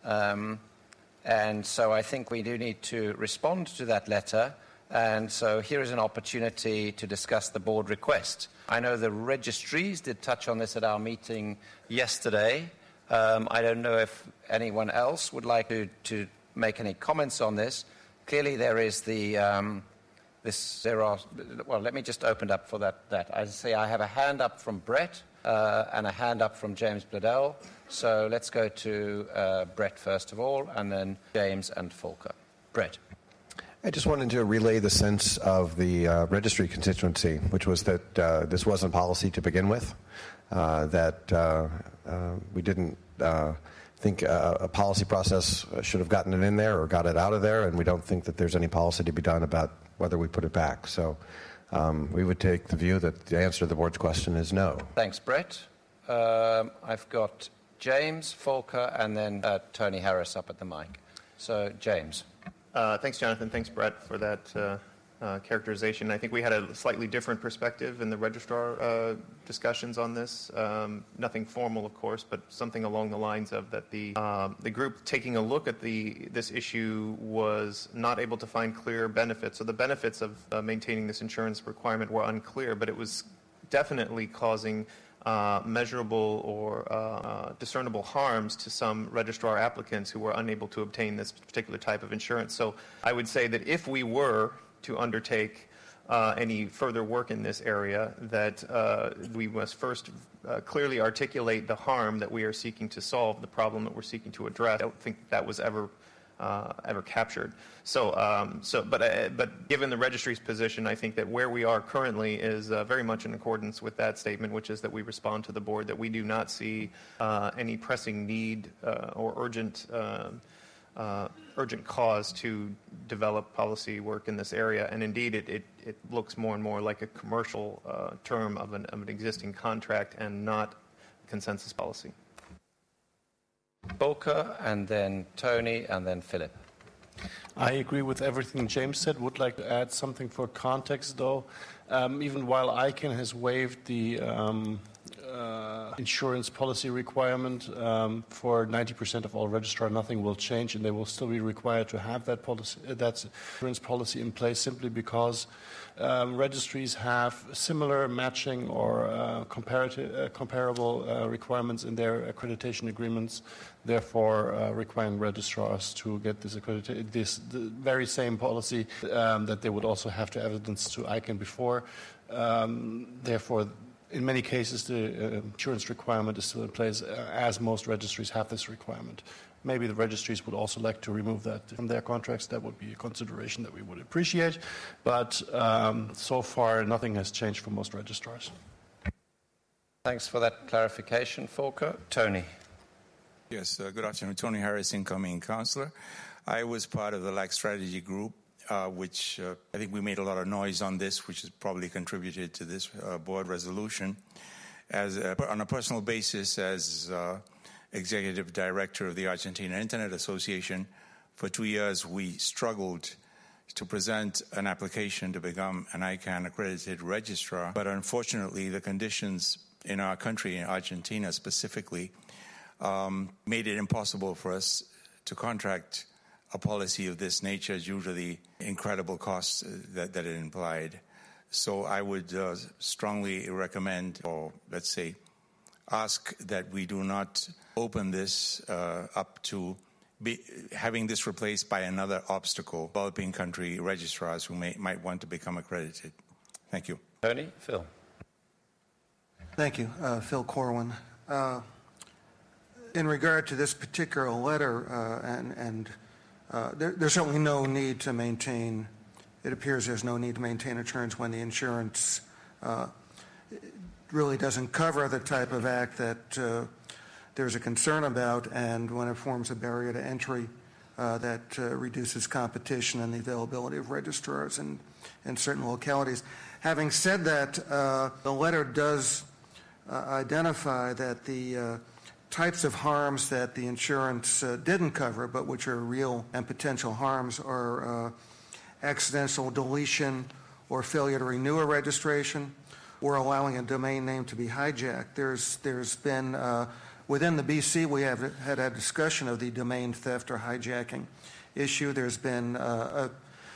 Um, and so I think we do need to respond to that letter. And so here is an opportunity to discuss the board request. I know the registries did touch on this at our meeting yesterday. Um, I don't know if anyone else would like to, to make any comments on this. Clearly there is the... Um, This, there are, well, let me just open up for that. that. I say I have a hand up from Brett uh, and a hand up from James Bladell. So let's go to uh, Brett first of all, and then James and Volker. Brett. I just wanted to relay the sense of the uh, registry constituency, which was that uh, this wasn't policy to begin with, uh, that uh, uh, we didn't uh, think uh, a policy process should have gotten it in there or got it out of there, and we don't think that there's any policy to be done about whether we put it back. So um, we would take the view that the answer to the board's question is no. Thanks, Brett. Um, I've got James, Volker, and then uh, Tony Harris up at the mic. So, James. Uh, thanks, Jonathan. Thanks, Brett, for that uh, uh, characterization. I think we had a slightly different perspective in the registrar uh, discussions on this. Um, nothing formal, of course, but something along the lines of that the um, the group taking a look at the this issue was not able to find clear benefits. So the benefits of uh, maintaining this insurance requirement were unclear, but it was definitely causing Uh, measurable or uh, uh, discernible harms to some registrar applicants who were unable to obtain this particular type of insurance. So I would say that if we were to undertake uh, any further work in this area, that uh, we must first uh, clearly articulate the harm that we are seeking to solve, the problem that we're seeking to address. I don't think that was ever Uh, ever captured. So, um, so, but, uh, but given the registry's position, I think that where we are currently is uh, very much in accordance with that statement, which is that we respond to the board that we do not see uh, any pressing need uh, or urgent, uh, uh, urgent cause to develop policy work in this area. And indeed, it, it, it looks more and more like a commercial uh, term of an, of an existing contract and not consensus policy. Volker, and then Tony, and then Philip. I agree with everything James said. Would like to add something for context, though. Um, even while I CANN has waived the um, uh, insurance policy requirement um, for ninety percent of all registrars. Nothing will change, and they will still be required to have that policy, uh, that insurance policy in place, simply because um, registries have similar matching or uh, comparative, uh, comparable uh, requirements in their accreditation agreements. Therefore, uh, requiring registrars to get this accreditation, this the very same policy um, that they would also have to evidence to I C A N before. Um, therefore, in many cases, the uh, insurance requirement is still in place, uh, as most registries have this requirement. Maybe the registries would also like to remove that from their contracts. That would be a consideration that we would appreciate. But um, so far, nothing has changed for most registrars. Thanks for that clarification, Volker. Tony. Yes, uh, good afternoon. Tony Harris, incoming councillor. I was part of the L A C strategy group, uh, which uh, I think we made a lot of noise on this, which has probably contributed to this uh, board resolution. As a, on a personal basis, as uh, executive director of the Argentina Internet Association, for two years we struggled to present an application to become an I C A N accredited registrar. But unfortunately, the conditions in our country, in Argentina specifically, Um, made it impossible for us to contract a policy of this nature due to the incredible costs that, that it implied. So I would uh, strongly recommend, or let's say, ask that we do not open this uh, up to be, having this replaced by another obstacle, developing country registrars who may, might want to become accredited. Thank you. Tony, Phil. Thank you, uh, Phil Corwin. Uh, In regard to this particular letter, uh, and, and uh, there, there's certainly no need to maintain, it appears there's no need to maintain insurance when the insurance uh, really doesn't cover the type of act that uh, there's a concern about, and when it forms a barrier to entry uh, that uh, reduces competition and the availability of registrars in, in certain localities. Having said that, uh, the letter does uh, identify that the uh, types of harms that the insurance uh, didn't cover, but which are real and potential harms, are uh, accidental deletion or failure to renew a registration, or allowing a domain name to be hijacked. There's there's been uh, within the B C we have had a discussion of the domain theft or hijacking issue. There's been uh, uh,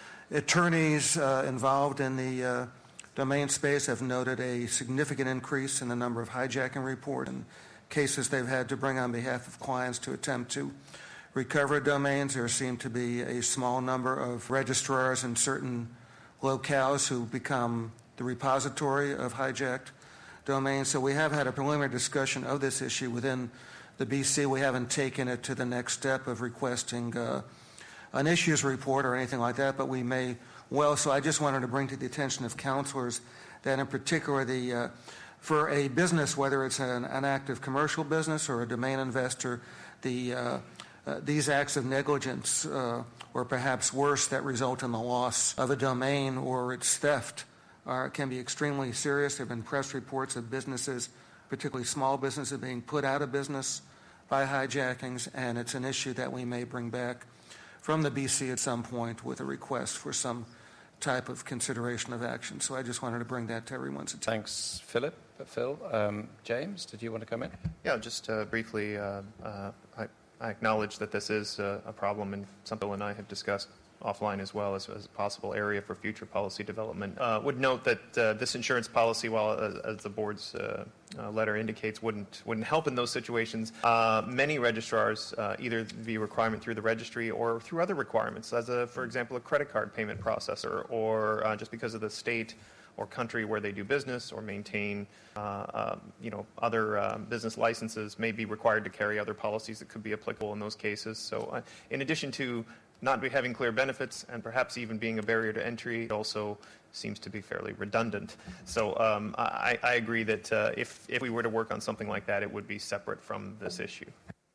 attorneys uh, involved in the uh, domain space have noted a significant increase in the number of hijacking reports and cases they've had to bring on behalf of clients to attempt to recover domains. There seem to be a small number of registrars in certain locales who become the repository of hijacked domains. So we have had a preliminary discussion of this issue within the B C. We haven't taken it to the next step of requesting uh, an issues report or anything like that, but we may well. So I just wanted to bring to the attention of councilors that in particular the uh, for a business, whether it's an, an active commercial business or a domain investor, the, uh, uh, these acts of negligence, uh, or perhaps worse, that result in the loss of a domain or its theft, are, can be extremely serious. There have been press reports of businesses, particularly small businesses, being put out of business by hijackings, and it's an issue that we may bring back from the B C at some point with a request for some type of consideration of action. So I just wanted to bring that to everyone's attention. Thanks, Philip. Phil, um, James, did you want to come in? Yeah, just uh, briefly, uh, uh, I, I acknowledge that this is uh, a problem and something Bill and I have discussed offline as well as, as a possible area for future policy development. Uh, would note that uh, this insurance policy, while as, as the board's uh, uh, letter indicates, wouldn't wouldn't help in those situations. Uh, many registrars, uh, either via requirement through the registry or through other requirements, as a, for example, a credit card payment processor, or uh, just because of the state or country where they do business or maintain, uh, um, you know, other uh, business licenses, may be required to carry other policies that could be applicable in those cases. So, uh, in addition to not be having clear benefits and perhaps even being a barrier to entry, it also seems to be fairly redundant. So, um, I, I agree that uh, if if we were to work on something like that, it would be separate from this issue.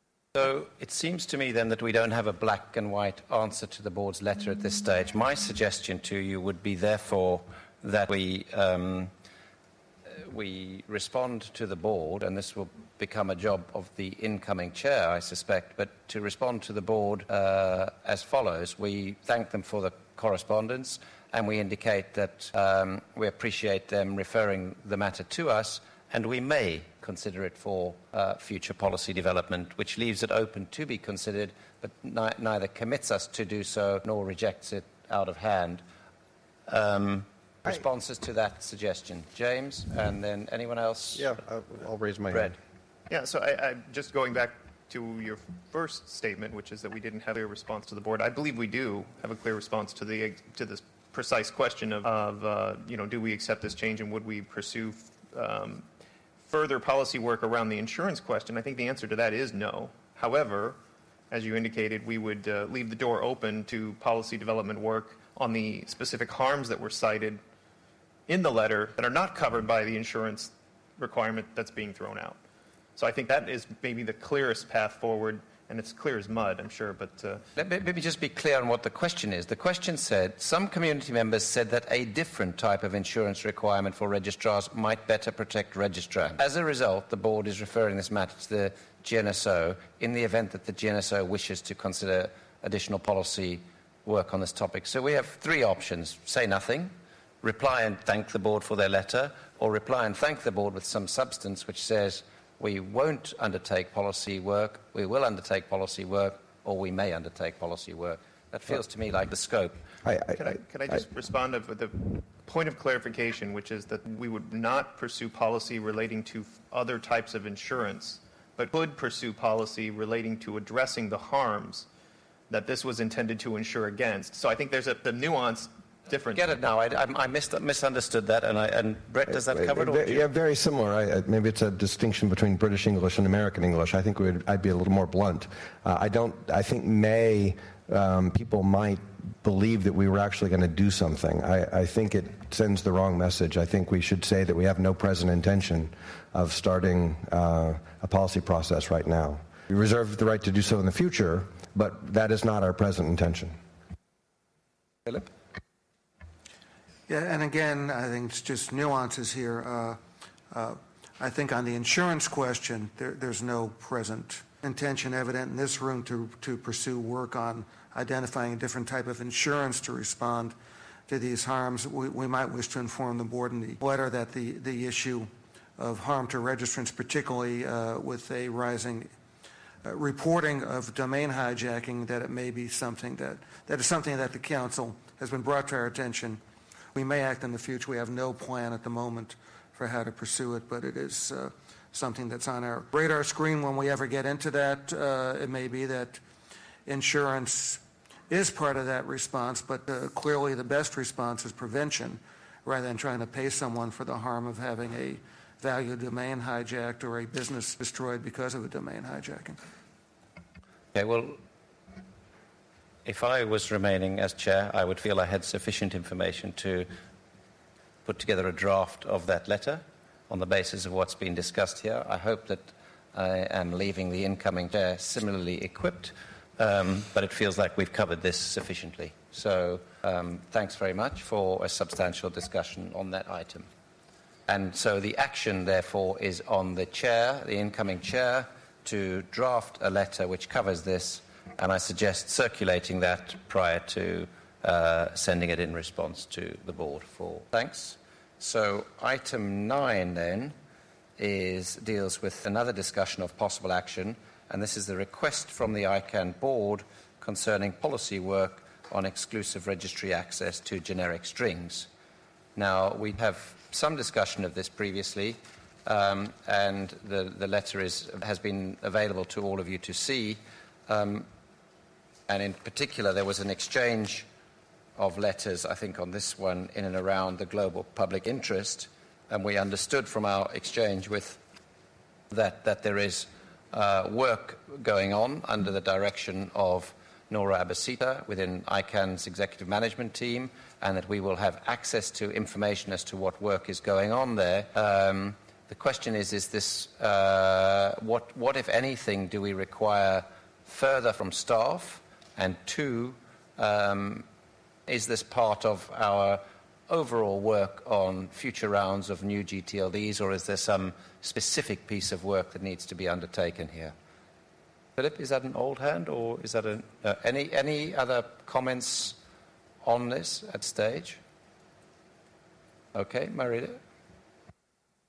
So it seems to me then that we don't have a black and white answer to the board's letter at this stage. My suggestion to you would be, therefore, that we um, we respond to the board, and this will become a job of the incoming chair, I suspect, but to respond to the board uh, as follows. We thank them for the correspondence, and we indicate that um, we appreciate them referring the matter to us, and we may consider it for uh, future policy development, which leaves it open to be considered, but ni- neither commits us to do so nor rejects it out of hand. Um, responses to that suggestion? James, and then anyone else? Yeah, I'll, I'll raise my Brett. hand. Yeah, so I, I just going back to your first statement, which is that we didn't have a clear response to the board. I believe we do have a clear response to the to this precise question of, of uh, you know, do we accept this change and would we pursue um, further policy work around the insurance question? I think the answer to that is no. However, as you indicated, we would uh, leave the door open to policy development work on the specific harms that were cited in the letter that are not covered by the insurance requirement that's being thrown out. So I think that is maybe the clearest path forward, and it's clear as mud, I'm sure. But uh, Let me, let me just be clear on what the question is. The question said, some community members said that a different type of insurance requirement for registrars might better protect registrants. As a result, the board is referring this matter to the G N S O in the event that the G N S O wishes to consider additional policy work on this topic. So we have three options. Say nothing, reply and thank the board for their letter, or reply and thank the board with some substance which says, we won't undertake policy work, we will undertake policy work, or we may undertake policy work. That feels to me like the scope. I, I, can, I, can I just I, respond with a point of clarification, which is that we would not pursue policy relating to other types of insurance, but could pursue policy relating to addressing the harms that this was intended to insure against. So I think there's a the nuance difference. Get it now. I, I, I mis- misunderstood that, and, I, and Brett, does that cover it? Or yeah, very similar. I, maybe it's a distinction between British English and American English. I think we would, I'd be a little more blunt. Uh, I don't. I think may um, people might believe that we were actually going to do something. I, I think it sends the wrong message. I think we should say that we have no present intention of starting uh, a policy process right now. We reserve the right to do so in the future, but that is not our present intention. Philip? Yeah, and again, I think it's just nuances here. Uh, uh, I think on the insurance question, there, there's no present intention evident in this room to, to pursue work on identifying a different type of insurance to respond to these harms. We, we might wish to inform the board in the letter that the, the issue of harm to registrants, particularly uh, with a rising uh, reporting of domain hijacking, that it may be something that, that is something that the council has been brought to our attention. We may act in the future. We have no plan at the moment for how to pursue it, but it is uh, something that's on our radar screen when we ever get into that. Uh, it may be that insurance is part of that response, but uh, clearly the best response is prevention rather than trying to pay someone for the harm of having a valued domain hijacked or a business destroyed because of a domain hijacking. Okay, well, if I was remaining as chair, I would feel I had sufficient information to put together a draft of that letter on the basis of what's been discussed here. I hope that I am leaving the incoming chair similarly equipped, um, but it feels like we've covered this sufficiently. So um, thanks very much for a substantial discussion on that item. And so the action, therefore, is on the chair, the incoming chair, to draft a letter which covers this, and I suggest circulating that prior to uh, sending it in response to the board for thanks. So item nine then is deals with another discussion of possible action, and this is the request from the I CANN board concerning policy work on exclusive registry access to generic strings. Now, we have some discussion of this previously, um, and the, the letter is, has been available to all of you to see. Um, and in particular, there was an exchange of letters, I think, on this one in and around the global public interest, and we understood from our exchange with that that there is uh, work going on under the direction of Nora Abasita within I CANN's executive management team, and that we will have access to information as to what work is going on there. Um, the question is, is this, uh, what, what, if anything, do we require further from staff? And two, um, is this part of our overall work on future rounds of new G T L Ds, or is there some specific piece of work that needs to be undertaken here? Philip, is that an old hand, or is that a, uh, any, any other comments on this at stage? Okay, Marita.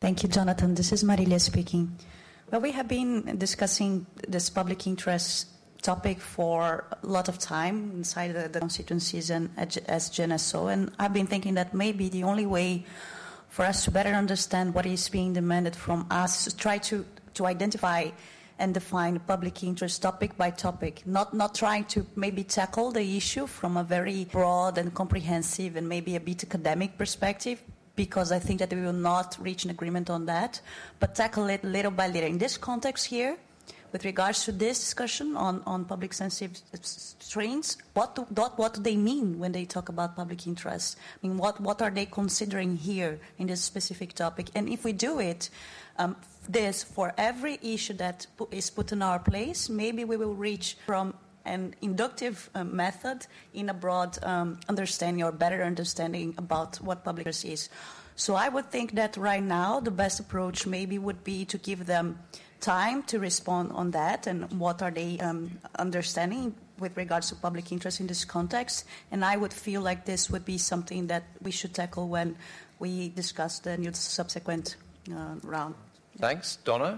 Thank you, Jonathan. This is Marilia speaking. Well, we have been discussing this public interest topic for a lot of time inside the, the constituencies and as G N S O, and I've been thinking that maybe the only way for us to better understand what is being demanded from us is to try to, to identify and define public interest topic by topic, not, not trying to maybe tackle the issue from a very broad and comprehensive and maybe a bit academic perspective, because I think that we will not reach an agreement on that, but tackle it little by little. In this context here, with regards to this discussion on, on public sensitive strains, what do, what, what do they mean when they talk about public interest? I mean, what, what are they considering here in this specific topic? And if we do it, um, this, for every issue that is put in our place, maybe we will reach from an inductive uh, method in a broad um, understanding or better understanding about what public interest is. So I would think that right now the best approach maybe would be to give them time to respond on that and what are they um, understanding with regards to public interest in this context. And I would feel like this would be something that we should tackle when we discuss the new subsequent uh, round. Thanks. Donna?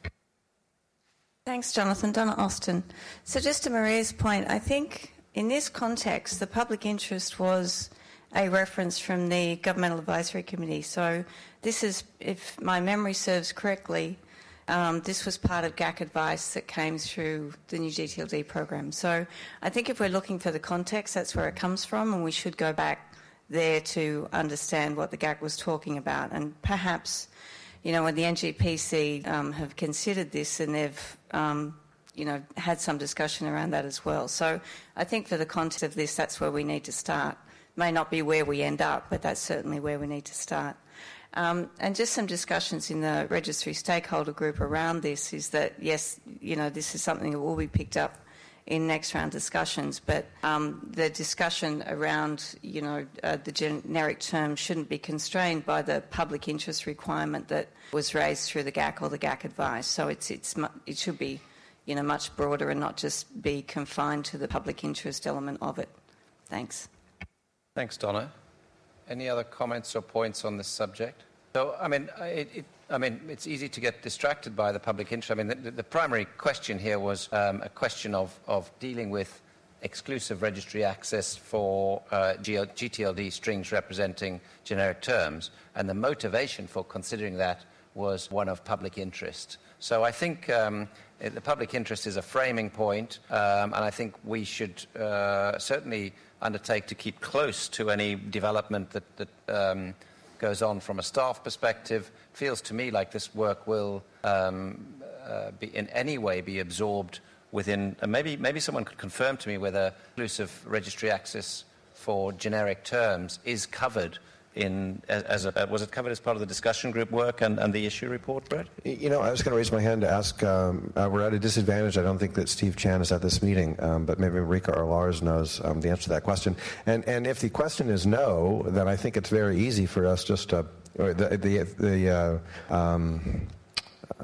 Thanks, Jonathan. Donna Austin. So just to Maria's point, I think in this context, the public interest was a reference from the Governmental Advisory Committee. So this is, if my memory serves correctly, um, this was part of G A C advice that came through the new G T L D program. So I think if we're looking for the context, that's where it comes from, and we should go back there to understand what the G A C was talking about. And perhaps, you know, when the N G P C um, have considered this and they've, um, you know, had some discussion around that as well. So I think for the context of this, that's where we need to start. May not be where we end up, but that's certainly where we need to start. Um, and just some discussions in the registry stakeholder group around this is that, yes, you know, this is something that will be picked up in next round discussions, but um, the discussion around, you know, uh, the generic term shouldn't be constrained by the public interest requirement that was raised through the G A C or the G A C advice. So it's, it's, it should be, you know, much broader and not just be confined to the public interest element of it. Thanks. Thanks, Donna. Any other comments or points on this subject? So, I mean, it, it, I mean, it's easy to get distracted by the public interest. I mean, the, the primary question here was um, a question of, of dealing with exclusive registry access for uh, G T L D strings representing generic terms, and the motivation for considering that was one of public interest. So I think um, the public interest is a framing point, um, and I think we should uh, certainly undertake to keep close to any development that, that um, goes on from a staff perspective. Feels to me like this work will um, uh, be in any way be absorbed within, uh, maybe, maybe someone could confirm to me whether exclusive registry access for generic terms is covered in, as a, was it covered as part of the discussion group work and, and the issue report, Brett? You know, I was going to raise my hand to ask, um, uh, we're at a disadvantage. I don't think that Steve Chan is at this meeting, um, but maybe Marika or Lars knows um, the answer to that question. And, and if the question is no, then I think it's very easy for us just to, or the, the, the uh, um, uh,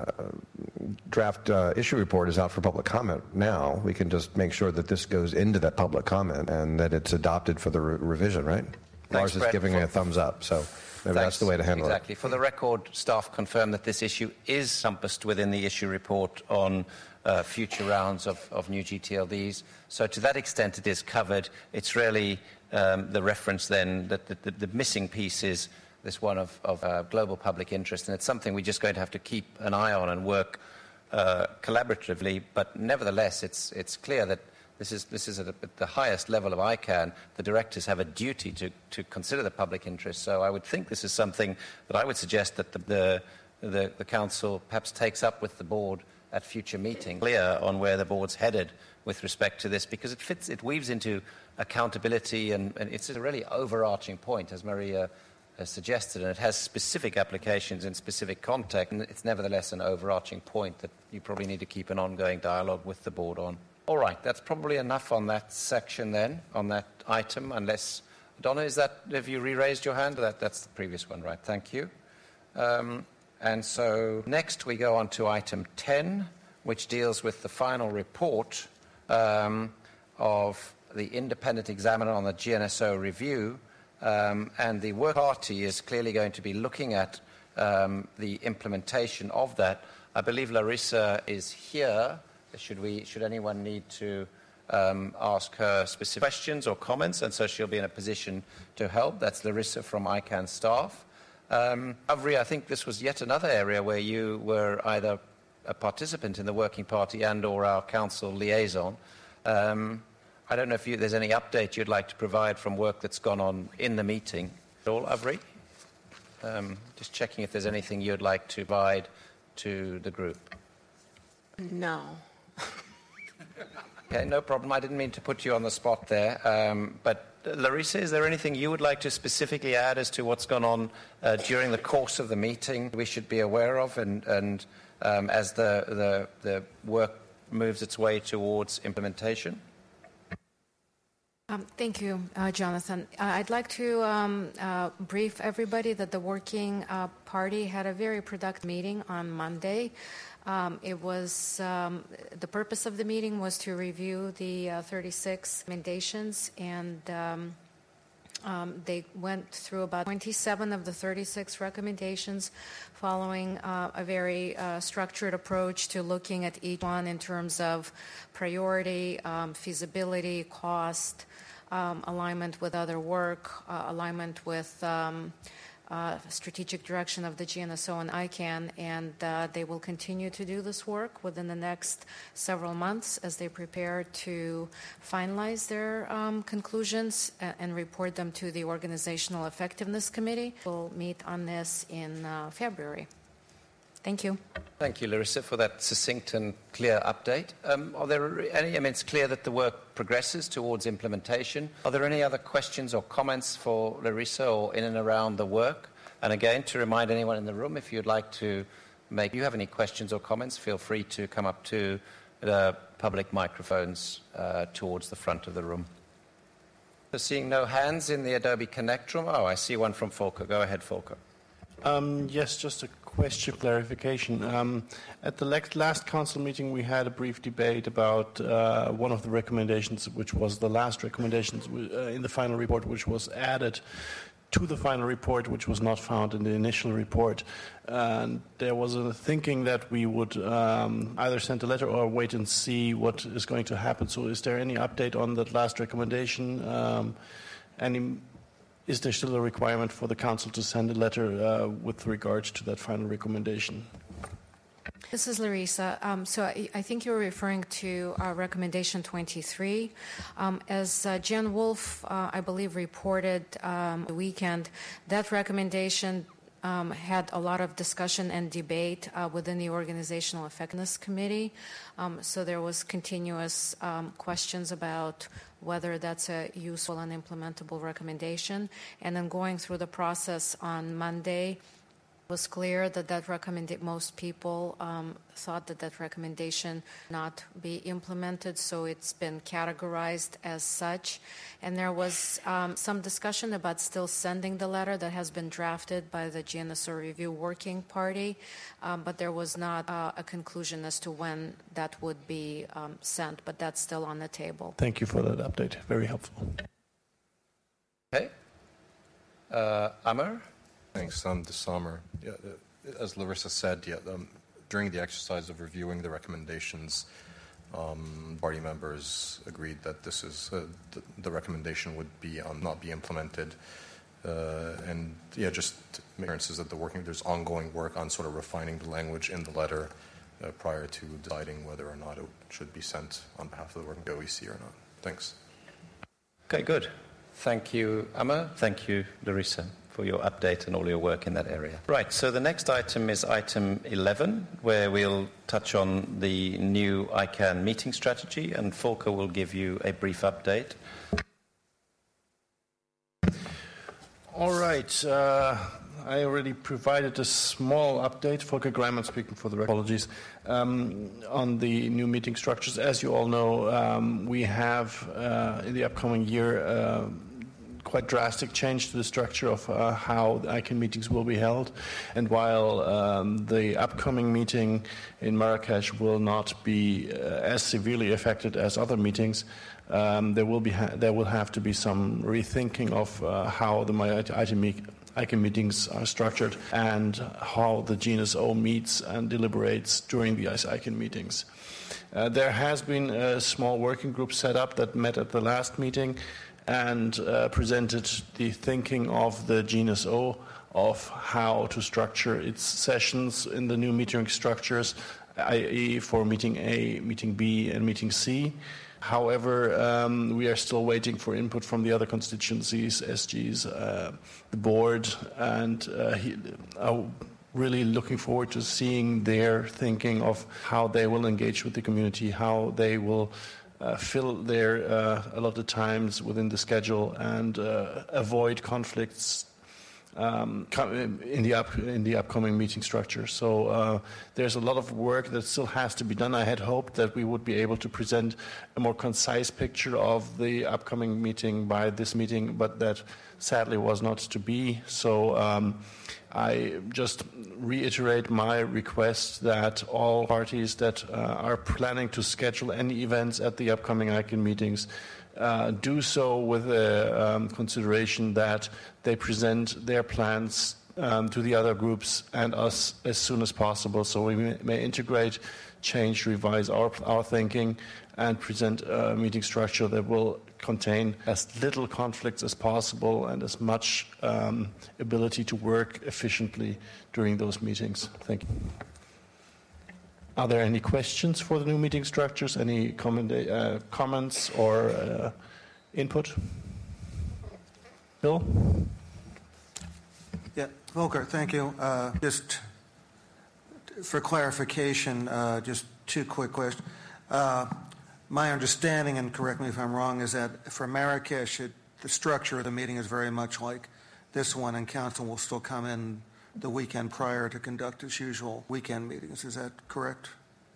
draft uh, issue report is out for public comment now. We can just make sure that this goes into that public comment and that it's adopted for the re- revision, right? Thanks, Lars is Brett, giving me a thumbs up, so maybe that's the way to handle exactly. it. Exactly. For the record, staff confirm that this issue is encompassed within the issue report on uh, future rounds of, of new G T L Ds. So to that extent, it is covered. It's really um, the reference then that the, the, the missing piece is this one of, of uh, global public interest, and it's something we're just going to have to keep an eye on and work uh, collaboratively. But nevertheless, it's it's clear that This is, this is at, a, at the highest level of I CANN. The directors have a duty to, to consider the public interest. So I would think this is something that I would suggest that the, the, the, the Council perhaps takes up with the board at future meetings, clear on where the board's headed with respect to this, because it fits, it weaves into accountability, and, and it's a really overarching point, as Maria has suggested, and it has specific applications in specific context, and it's nevertheless an overarching point that you probably need to keep an ongoing dialogue with the board on. All right, that's probably enough on that section then, on that item, unless... Donna, is that, have you re-raised your hand? That, that's the previous one, right? Thank you. Um, and so next we go on to item ten, which deals with the final report um, of the independent examiner on the G N S O review. Um, and the work party is clearly going to be looking at um, the implementation of that. I believe Larissa is here. Should we? Should anyone need to um, ask her specific questions or comments? And so she'll be in a position to help. That's Larissa from I CAN staff. Um, Avri, I think this was yet another area where you were either a participant in the Working Party and or our Council liaison. Um, I don't know if you, there's any update you'd like to provide from work that's gone on in the meeting at all, Avri? Um, just checking if there's anything you'd like to provide to the group. No. Okay, no problem. I didn't mean to put you on the spot there. Um, but uh, Larissa, is there anything you would like to specifically add as to what's gone on uh, during the course of the meeting we should be aware of and, and um, as the, the, the work moves its way towards implementation? Um, thank you, uh, Jonathan. Uh, I'd like to um, uh, brief everybody that the Working uh, Party had a very productive meeting on Monday. Um, it was um, the purpose of the meeting was to review the uh, thirty-six recommendations, and um, um, they went through about twenty-seven of the thirty-six recommendations, following uh, a very uh, structured approach to looking at each one in terms of priority, um, feasibility, cost, um, alignment with other work, uh, alignment with um, Uh, strategic direction of the G N S O and I CAN, and uh, they will continue to do this work within the next several months as they prepare to finalize their um, conclusions and, and report them to the Organizational Effectiveness Committee. We'll meet on this in uh, February. Thank you. Thank you, Larissa, for that succinct and clear update. Um, are there any, I mean, it's clear that the work progresses towards implementation. Are there any other questions or comments for Larissa or in and around the work? And again, to remind anyone in the room, if you'd like to make, if you have any questions or comments, feel free to come up to the public microphones uh, towards the front of the room. So seeing no hands in the Adobe Connect room. Oh, I see one from Volker. Go ahead, Volker. Um, yes, just a question, clarification. Um, at the last council meeting, we had a brief debate about uh, one of the recommendations, which was the last recommendations uh, in the final report, which was added to the final report, which was not found in the initial report. And there was a thinking that we would um, either send a letter or wait and see what is going to happen. So is there any update on that last recommendation? Um, any Is there still a requirement for the Council to send a letter uh, with regards to that final recommendation? This is Larissa. Um, so I, I think you're referring to uh, recommendation twenty-three. Um, as uh, Jen Wolf, uh, I believe, reported um, the weekend, that recommendation um, had a lot of discussion and debate uh, within the Organizational Effectiveness Committee. Um, so there was continuous um, questions about whether that's a useful and implementable recommendation. And then going through the process on Monday, it was clear that that recommended most people um, thought that that recommendation not be implemented, so it's been categorized as such. And there was um, some discussion about still sending the letter that has been drafted by the G N S O Review Working Party, um, but there was not uh, a conclusion as to when that would be um, sent, but that's still on the table. Thank you for that update. Very helpful. Okay. Uh, Amar? Thanks, um, this summer. Yeah, uh, as Larissa said, yeah, um, during the exercise of reviewing the recommendations, um, party members agreed that this is uh, th- the recommendation would be um, not be implemented, uh, and yeah, just appearances that the working there's ongoing work on sort of refining the language in the letter uh, prior to deciding whether or not it should be sent on behalf of the working O E C or not. Thanks. Okay, good. Thank you, Amma. Thank you, Larissa, for your update and all your work in that area. Right, so the next item is item eleven, where we'll touch on the new I CAN meeting strategy, and Volker will give you a brief update. All right. Uh, I already provided a small update. Volker Greimann speaking for the apologies. Um, on the new meeting structures. As you all know, um, we have uh, in the upcoming year uh, quite drastic change to the structure of uh, how the I CAN meetings will be held. And while um, the upcoming meeting in Marrakesh will not be uh, as severely affected as other meetings, um, there will be ha- there will have to be some rethinking of uh, how the I I C A N meetings are structured and how the G N S O meets and deliberates during the I C A N meetings. Uh, there has been a small working group set up that met at the last meeting and uh, presented the thinking of the G N S O of how to structure its sessions in the new meeting structures, that is for meeting A, meeting B, and meeting C. However, um, we are still waiting for input from the other constituencies, S Gs, uh, the board, and uh, he, uh, really looking forward to seeing their thinking of how they will engage with the community, how they will uh, fill their uh, allotted times within the schedule and uh, avoid conflicts Um, in the up, in the upcoming meeting structure. So uh, there's a lot of work that still has to be done. I had hoped that we would be able to present a more concise picture of the upcoming meeting by this meeting, but that sadly was not to be. So um, I just reiterate my request that all parties that uh, are planning to schedule any events at the upcoming I C A N meetings Uh, do so with a um, consideration that they present their plans um, to the other groups and us as soon as possible, so we may, may integrate, change, revise our, our thinking, and present a meeting structure that will contain as little conflicts as possible and as much um, ability to work efficiently during those meetings. Thank you. Are there any questions for the new meeting structures? Any comment, uh, comments or uh, input? Bill? Yeah, Volker, thank you. Uh, just for clarification, uh, just two quick questions. Uh, my understanding, and correct me if I'm wrong, is that for Marrakesh, it, the structure of the meeting is very much like this one, and council will still come in the weekend prior to conduct its usual weekend meetings. Is that correct?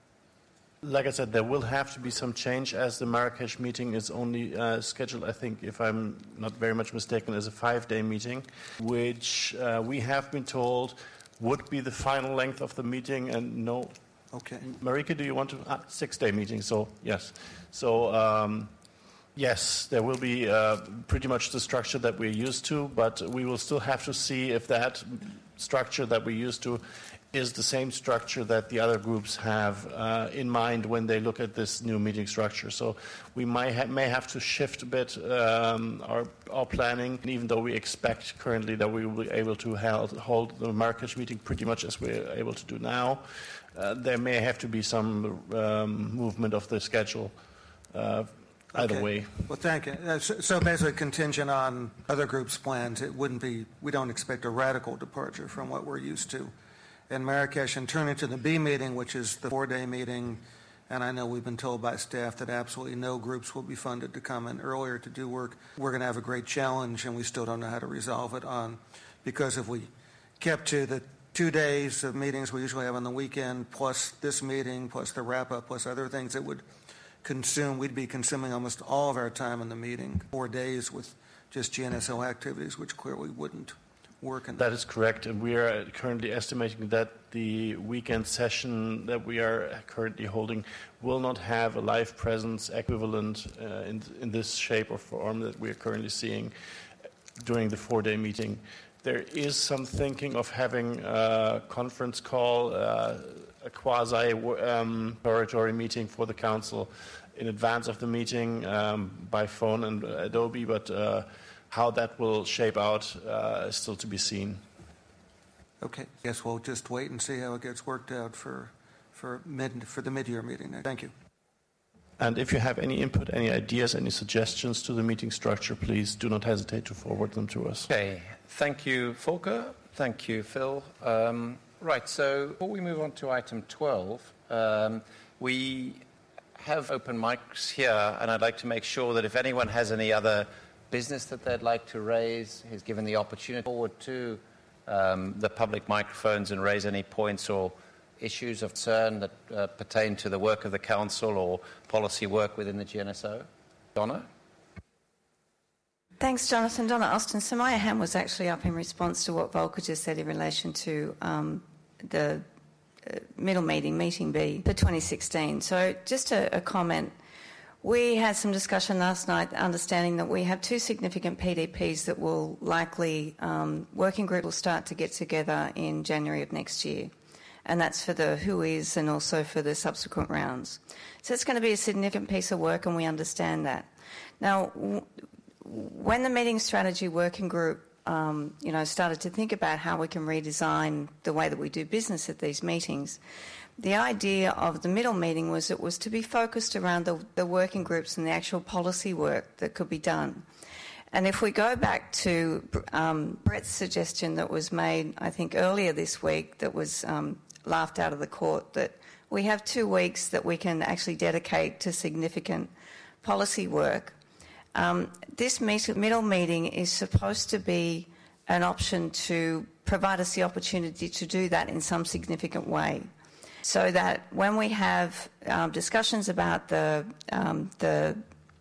Like I said, there will have to be some change as the Marrakesh meeting is only uh, scheduled, I think, if I'm not very much mistaken, as a five-day meeting, which uh, we have been told would be the final length of the meeting. And no, okay, Marika, do you want to uh, six-day meeting? So yes, so. Um, Yes, there will be uh, pretty much the structure that we're used to, but we will still have to see if that structure that we're used to is the same structure that the other groups have uh, in mind when they look at this new meeting structure. So we might ha- may have to shift a bit um, our, our planning, even though we expect currently that we will be able to held, hold the Marrakesh meeting pretty much as we're able to do now. Uh, there may have to be some um, movement of the schedule. Uh, Either okay. way. Well, thank you. Uh, so, so basically contingent on other groups' plans, it wouldn't be, we don't expect a radical departure from what we're used to in Marrakesh. And turning to the B meeting, which is the four-day meeting, and I know we've been told by staff that absolutely no groups will be funded to come in earlier to do work. We're going to have a great challenge, and we still don't know how to resolve it on, because if we kept to the two days of meetings we usually have on the weekend, plus this meeting, plus the wrap-up, plus other things, it would consume, we'd be consuming almost all of our time in the meeting, four days with just G N S O activities, which clearly wouldn't work. In that is correct, and we are currently estimating that the weekend session that we are currently holding will not have a live presence equivalent uh, in, in this shape or form that we are currently seeing during the four-day meeting. There is some thinking of having a conference call, uh, a quasi-exploratory um, meeting for the council in advance of the meeting um, by phone and Adobe, but uh, how that will shape out uh, is still to be seen. Okay. I guess we'll just wait and see how it gets worked out for for mid for the mid-year meeting. Thank you. And if you have any input, any ideas, any suggestions to the meeting structure, please do not hesitate to forward them to us. Okay. Thank you, Volker. Thank you, Phil. Um, Right, so before we move on to item twelve, um, we have open mics here, and I'd like to make sure that if anyone has any other business that they'd like to raise, is given the opportunity forward to um, the public microphones and raise any points or issues of concern that uh, pertain to the work of the Council or policy work within the G N S O. Donna? Thanks, Jonathan. Donna Austin. So my hand was actually up in response to what Volker just said in relation to um, the uh, middle meeting, meeting B, for twenty sixteen. So just a, a comment. We had some discussion last night, understanding that we have two significant P D Ps that will likely, um, working group will start to get together in January of next year. And that's for the who is and also for the subsequent rounds. So it's going to be a significant piece of work, and we understand that. Now, w- when the meeting strategy working group um, you know, started to think about how we can redesign the way that we do business at these meetings, the idea of the middle meeting was it was to be focused around the, the working groups and the actual policy work that could be done. And if we go back to um, Brett's suggestion that was made, I think, earlier this week, that was um, laughed out of the court, that we have two weeks that we can actually dedicate to significant policy work. Um, this meet- middle meeting is supposed to be an option to provide us the opportunity to do that in some significant way, so that when we have um, discussions about the um, the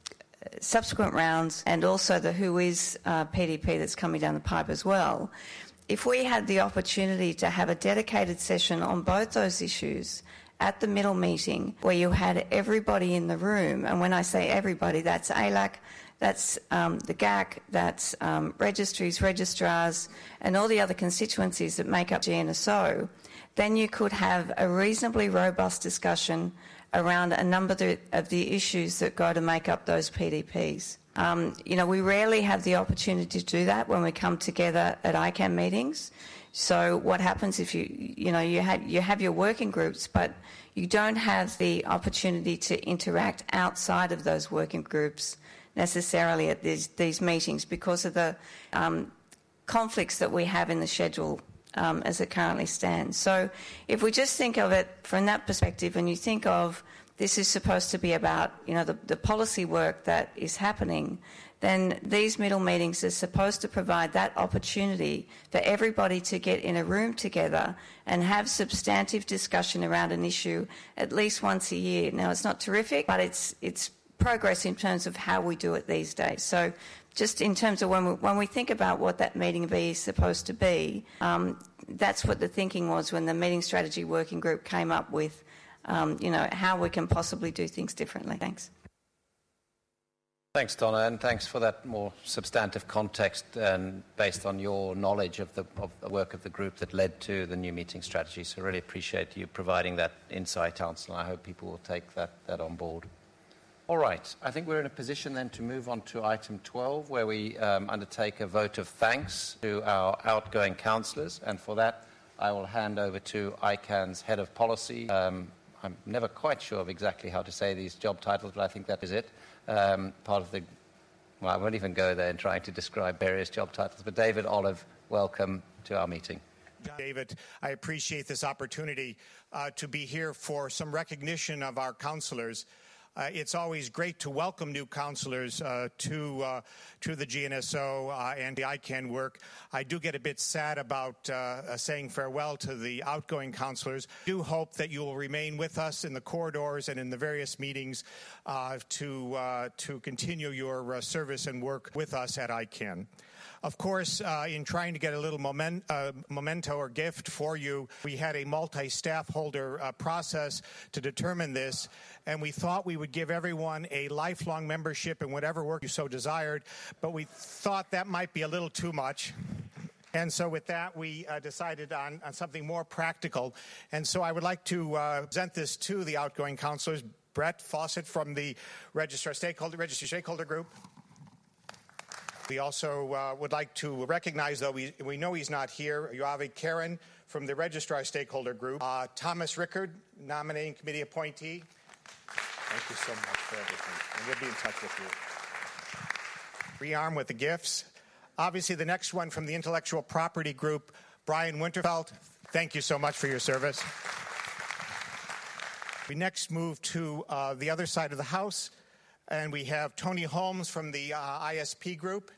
subsequent rounds and also the who is uh, P D P that's coming down the pipe as well, if we had the opportunity to have a dedicated session on both those issues at the middle meeting, where you had everybody in the room, and when I say everybody, that's A L A C, that's um, the G A C, that's um, registries, registrars, and all the other constituencies that make up G N S O, then you could have a reasonably robust discussion around a number of the, of the issues that go to make up those P D Ps. Um, you know, we rarely have the opportunity to do that when we come together at I CAN meetings. So what happens if you, you know, you have, you have your working groups, but you don't have the opportunity to interact outside of those working groups necessarily at these, these meetings because of the um, conflicts that we have in the schedule um, as it currently stands. So if we just think of it from that perspective, and you think of this is supposed to be about, you know, the, the policy work that is happening, then these middle meetings are supposed to provide that opportunity for everybody to get in a room together and have substantive discussion around an issue at least once a year. Now, it's not terrific, but it's it's progress in terms of how we do it these days. So just in terms of when we, when we think about what that meeting be is supposed to be, um, that's what the thinking was when the meeting strategy working group came up with, um, you know, how we can possibly do things differently. Thanks. Thanks, Donna, and thanks for that more substantive context and based on your knowledge of the, of the work of the group that led to the new meeting strategy. So really appreciate you providing that insight, Council. I hope people will take that, that on board. All right, I think we're in a position then to move on to item twelve, where we um, undertake a vote of thanks to our outgoing councillors. And for that, I will hand over to I CAN's Head of Policy. Um, I'm never quite sure of exactly how to say these job titles, but I think that is it. Um, part of the, well, I won't even go there in trying to describe various job titles. But David Olive, welcome to our meeting. David, I appreciate this opportunity uh, to be here for some recognition of our councillors. Uh, it's always great to welcome new councillors uh, to uh, to the G N S O uh, and the I CAN work. I do get a bit sad about uh, saying farewell to the outgoing councillors. I do hope that you will remain with us in the corridors and in the various meetings uh, to uh, to continue your uh, service and work with us at I CAN. Of course, uh, in trying to get a little moment, uh, memento or gift for you, we had a multi-staffholder uh, process to determine this, and we thought we would give everyone a lifelong membership in whatever work you so desired, but we thought that might be a little too much. And so with that, we uh, decided on, on something more practical. And so I would like to uh, present this to the outgoing councillors. Brett Fawcett from the Registrar Stakeholder, Registry Stakeholder Group. We also uh, would like to recognize, though we, we know he's not here, Yoavi Karen from the Registrar Stakeholder Group, uh, Thomas Rickard, Nominating Committee appointee. Thank you so much for everything, and we'll be in touch with you. Rearm with the gifts. Obviously, the next one from the Intellectual Property Group, Brian Winterfeld. Thank you so much for your service. We next move to uh, the other side of the House. And we have Tony Holmes from the uh, I S P Group.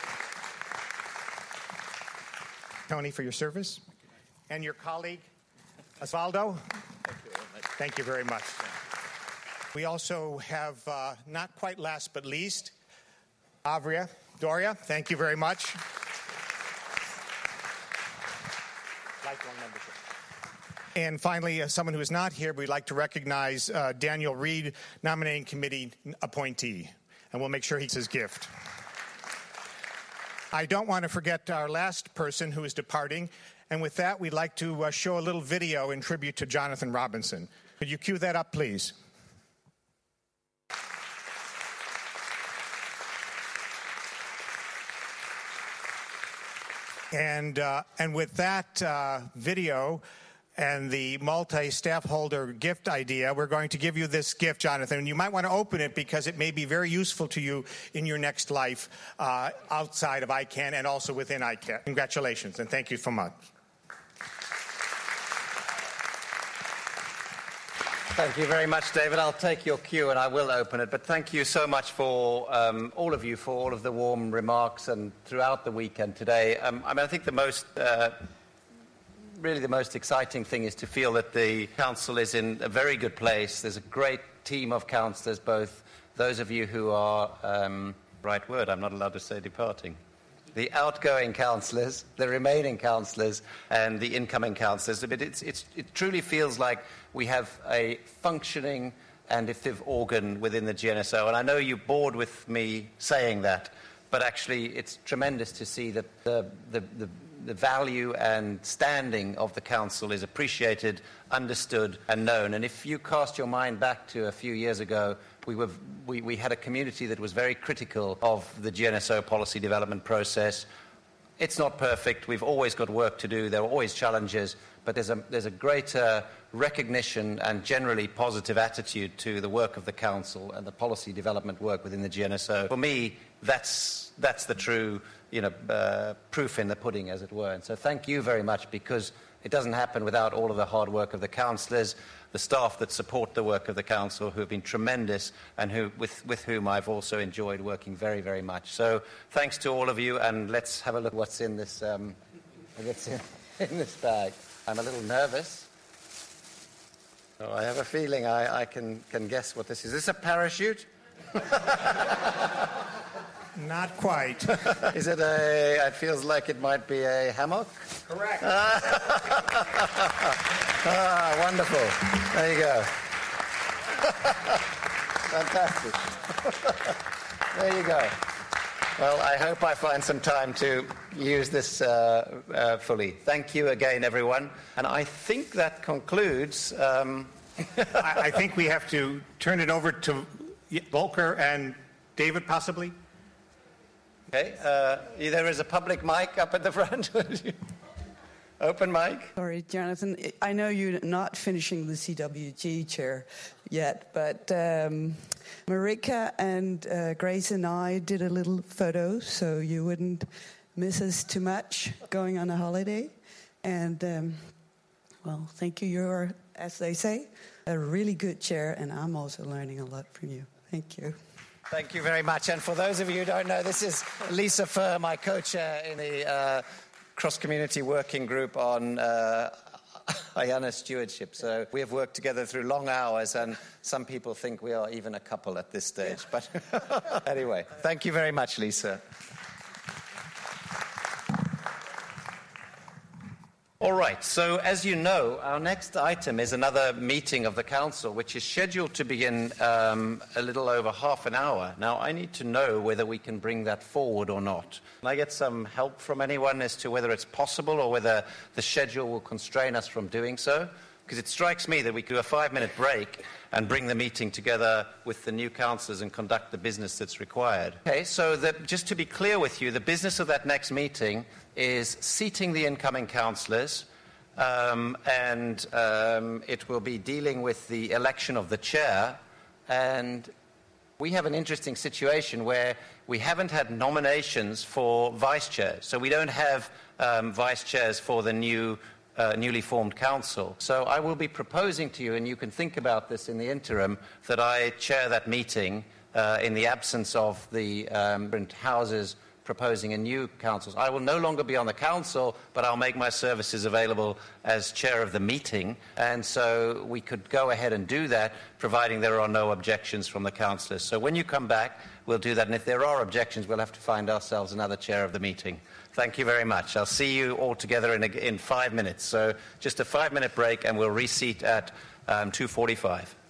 Tony, for your service. And your colleague, Osvaldo. Thank you very much. We also have, uh, not quite last but least, Avria Doria. Thank you very much. Lifelong membership. And finally, uh, someone who is not here, we'd like to recognize uh, Daniel Reed, Nominating Committee appointee, and we'll make sure he gets his gift. I don't want to forget our last person who is departing, and with that, we'd like to uh, show a little video in tribute to Jonathan Robinson. Could you cue that up, please? And, uh, and with that uh, video and the multi-staffholder gift idea, we're going to give you this gift, Jonathan. And you might want to open it because it may be very useful to you in your next life uh, outside of I CANN and also within I CANN. Congratulations, and thank you so much. Thank you very much, David. I'll take your cue and I will open it. But thank you so much for um, all of you for all of the warm remarks and throughout the weekend today. Um, I mean, I think the most, uh, really the most exciting thing is to feel that the council is in a very good place. There's a great team of councillors, both those of you who are, um, right word, I'm not allowed to say departing. The outgoing councillors, the remaining councillors, and the incoming councillors. But it's, it's, it truly feels like we have a functioning and effective organ within the G N S O. And I know you're bored with me saying that, but actually it's tremendous to see that the, the, the, the value and standing of the council is appreciated, understood, and known. And if you cast your mind back to a few years ago, We, were, we, we had a community that was very critical of the G N S O policy development process. It's not perfect. We've always got work to do. There are always challenges, but there's a, there's a greater recognition and generally positive attitude to the work of the Council and the policy development work within the G N S O. For me, that's, that's the true you know, uh, proof in the pudding, as it were. And so thank you very much, because it doesn't happen without all of the hard work of the councillors, the staff that support the work of the council, who have been tremendous and who, with, with whom I've also enjoyed working very, very much. So thanks to all of you, and let's have a look what's in this, um, what's in, in this bag. I'm a little nervous. Oh, I have a feeling I, I can, can guess what this is. Is this a parachute? Not quite. Is it a, it feels like it might be a hammock? Correct. Ah, wonderful. There you go. Fantastic. There you go. Well, I hope I find some time to use this uh, uh, fully. Thank you again, everyone. And I think that concludes... Um... I, I think we have to turn it over to Volker and David, possibly. Okay. Uh, there is a public mic up at the front. Open mic. Sorry, Jonathan. I know you're not finishing the C W G chair yet, but um, Marika and uh, Grace and I did a little photo so you wouldn't miss us too much going on a holiday. And, um, well, thank you. You're, as they say, a really good chair, and I'm also learning a lot from you. Thank you. Thank you very much. And for those of you who don't know, this is Lisa Furr, my co-chair in the uh, cross-community working group on uh, IANA stewardship. So we have worked together through long hours, and some people think we are even a couple at this stage. Yeah. But anyway, thank you very much, Lisa. All right, so as you know, our next item is another meeting of the Council, which is scheduled to begin um, a little over half an hour. Now, I need to know whether we can bring that forward or not. Can I get some help from anyone as to whether it's possible or whether the schedule will constrain us from doing so? Because it strikes me that we could do a five-minute break and bring the meeting together with the new councillors and conduct the business that's required. Okay, so the, just to be clear with you, the business of that next meeting is seating the incoming councillors, um, and um, it will be dealing with the election of the chair. And we have an interesting situation where we haven't had nominations for vice chairs, so we don't have um, vice chairs for the new Uh, newly formed council. So I will be proposing to you, and you can think about this in the interim, that I chair that meeting uh, in the absence of the um, different houses proposing a new council. I will no longer be on the council, but I'll make my services available as chair of the meeting, and so we could go ahead and do that, providing there are no objections from the councillors. So when you come back, we'll do that. And if there are objections, we'll have to find ourselves another chair of the meeting. Thank you very much. I'll see you all together in, a, in five minutes. So just a five-minute break, and we'll reseat at um, two forty-five.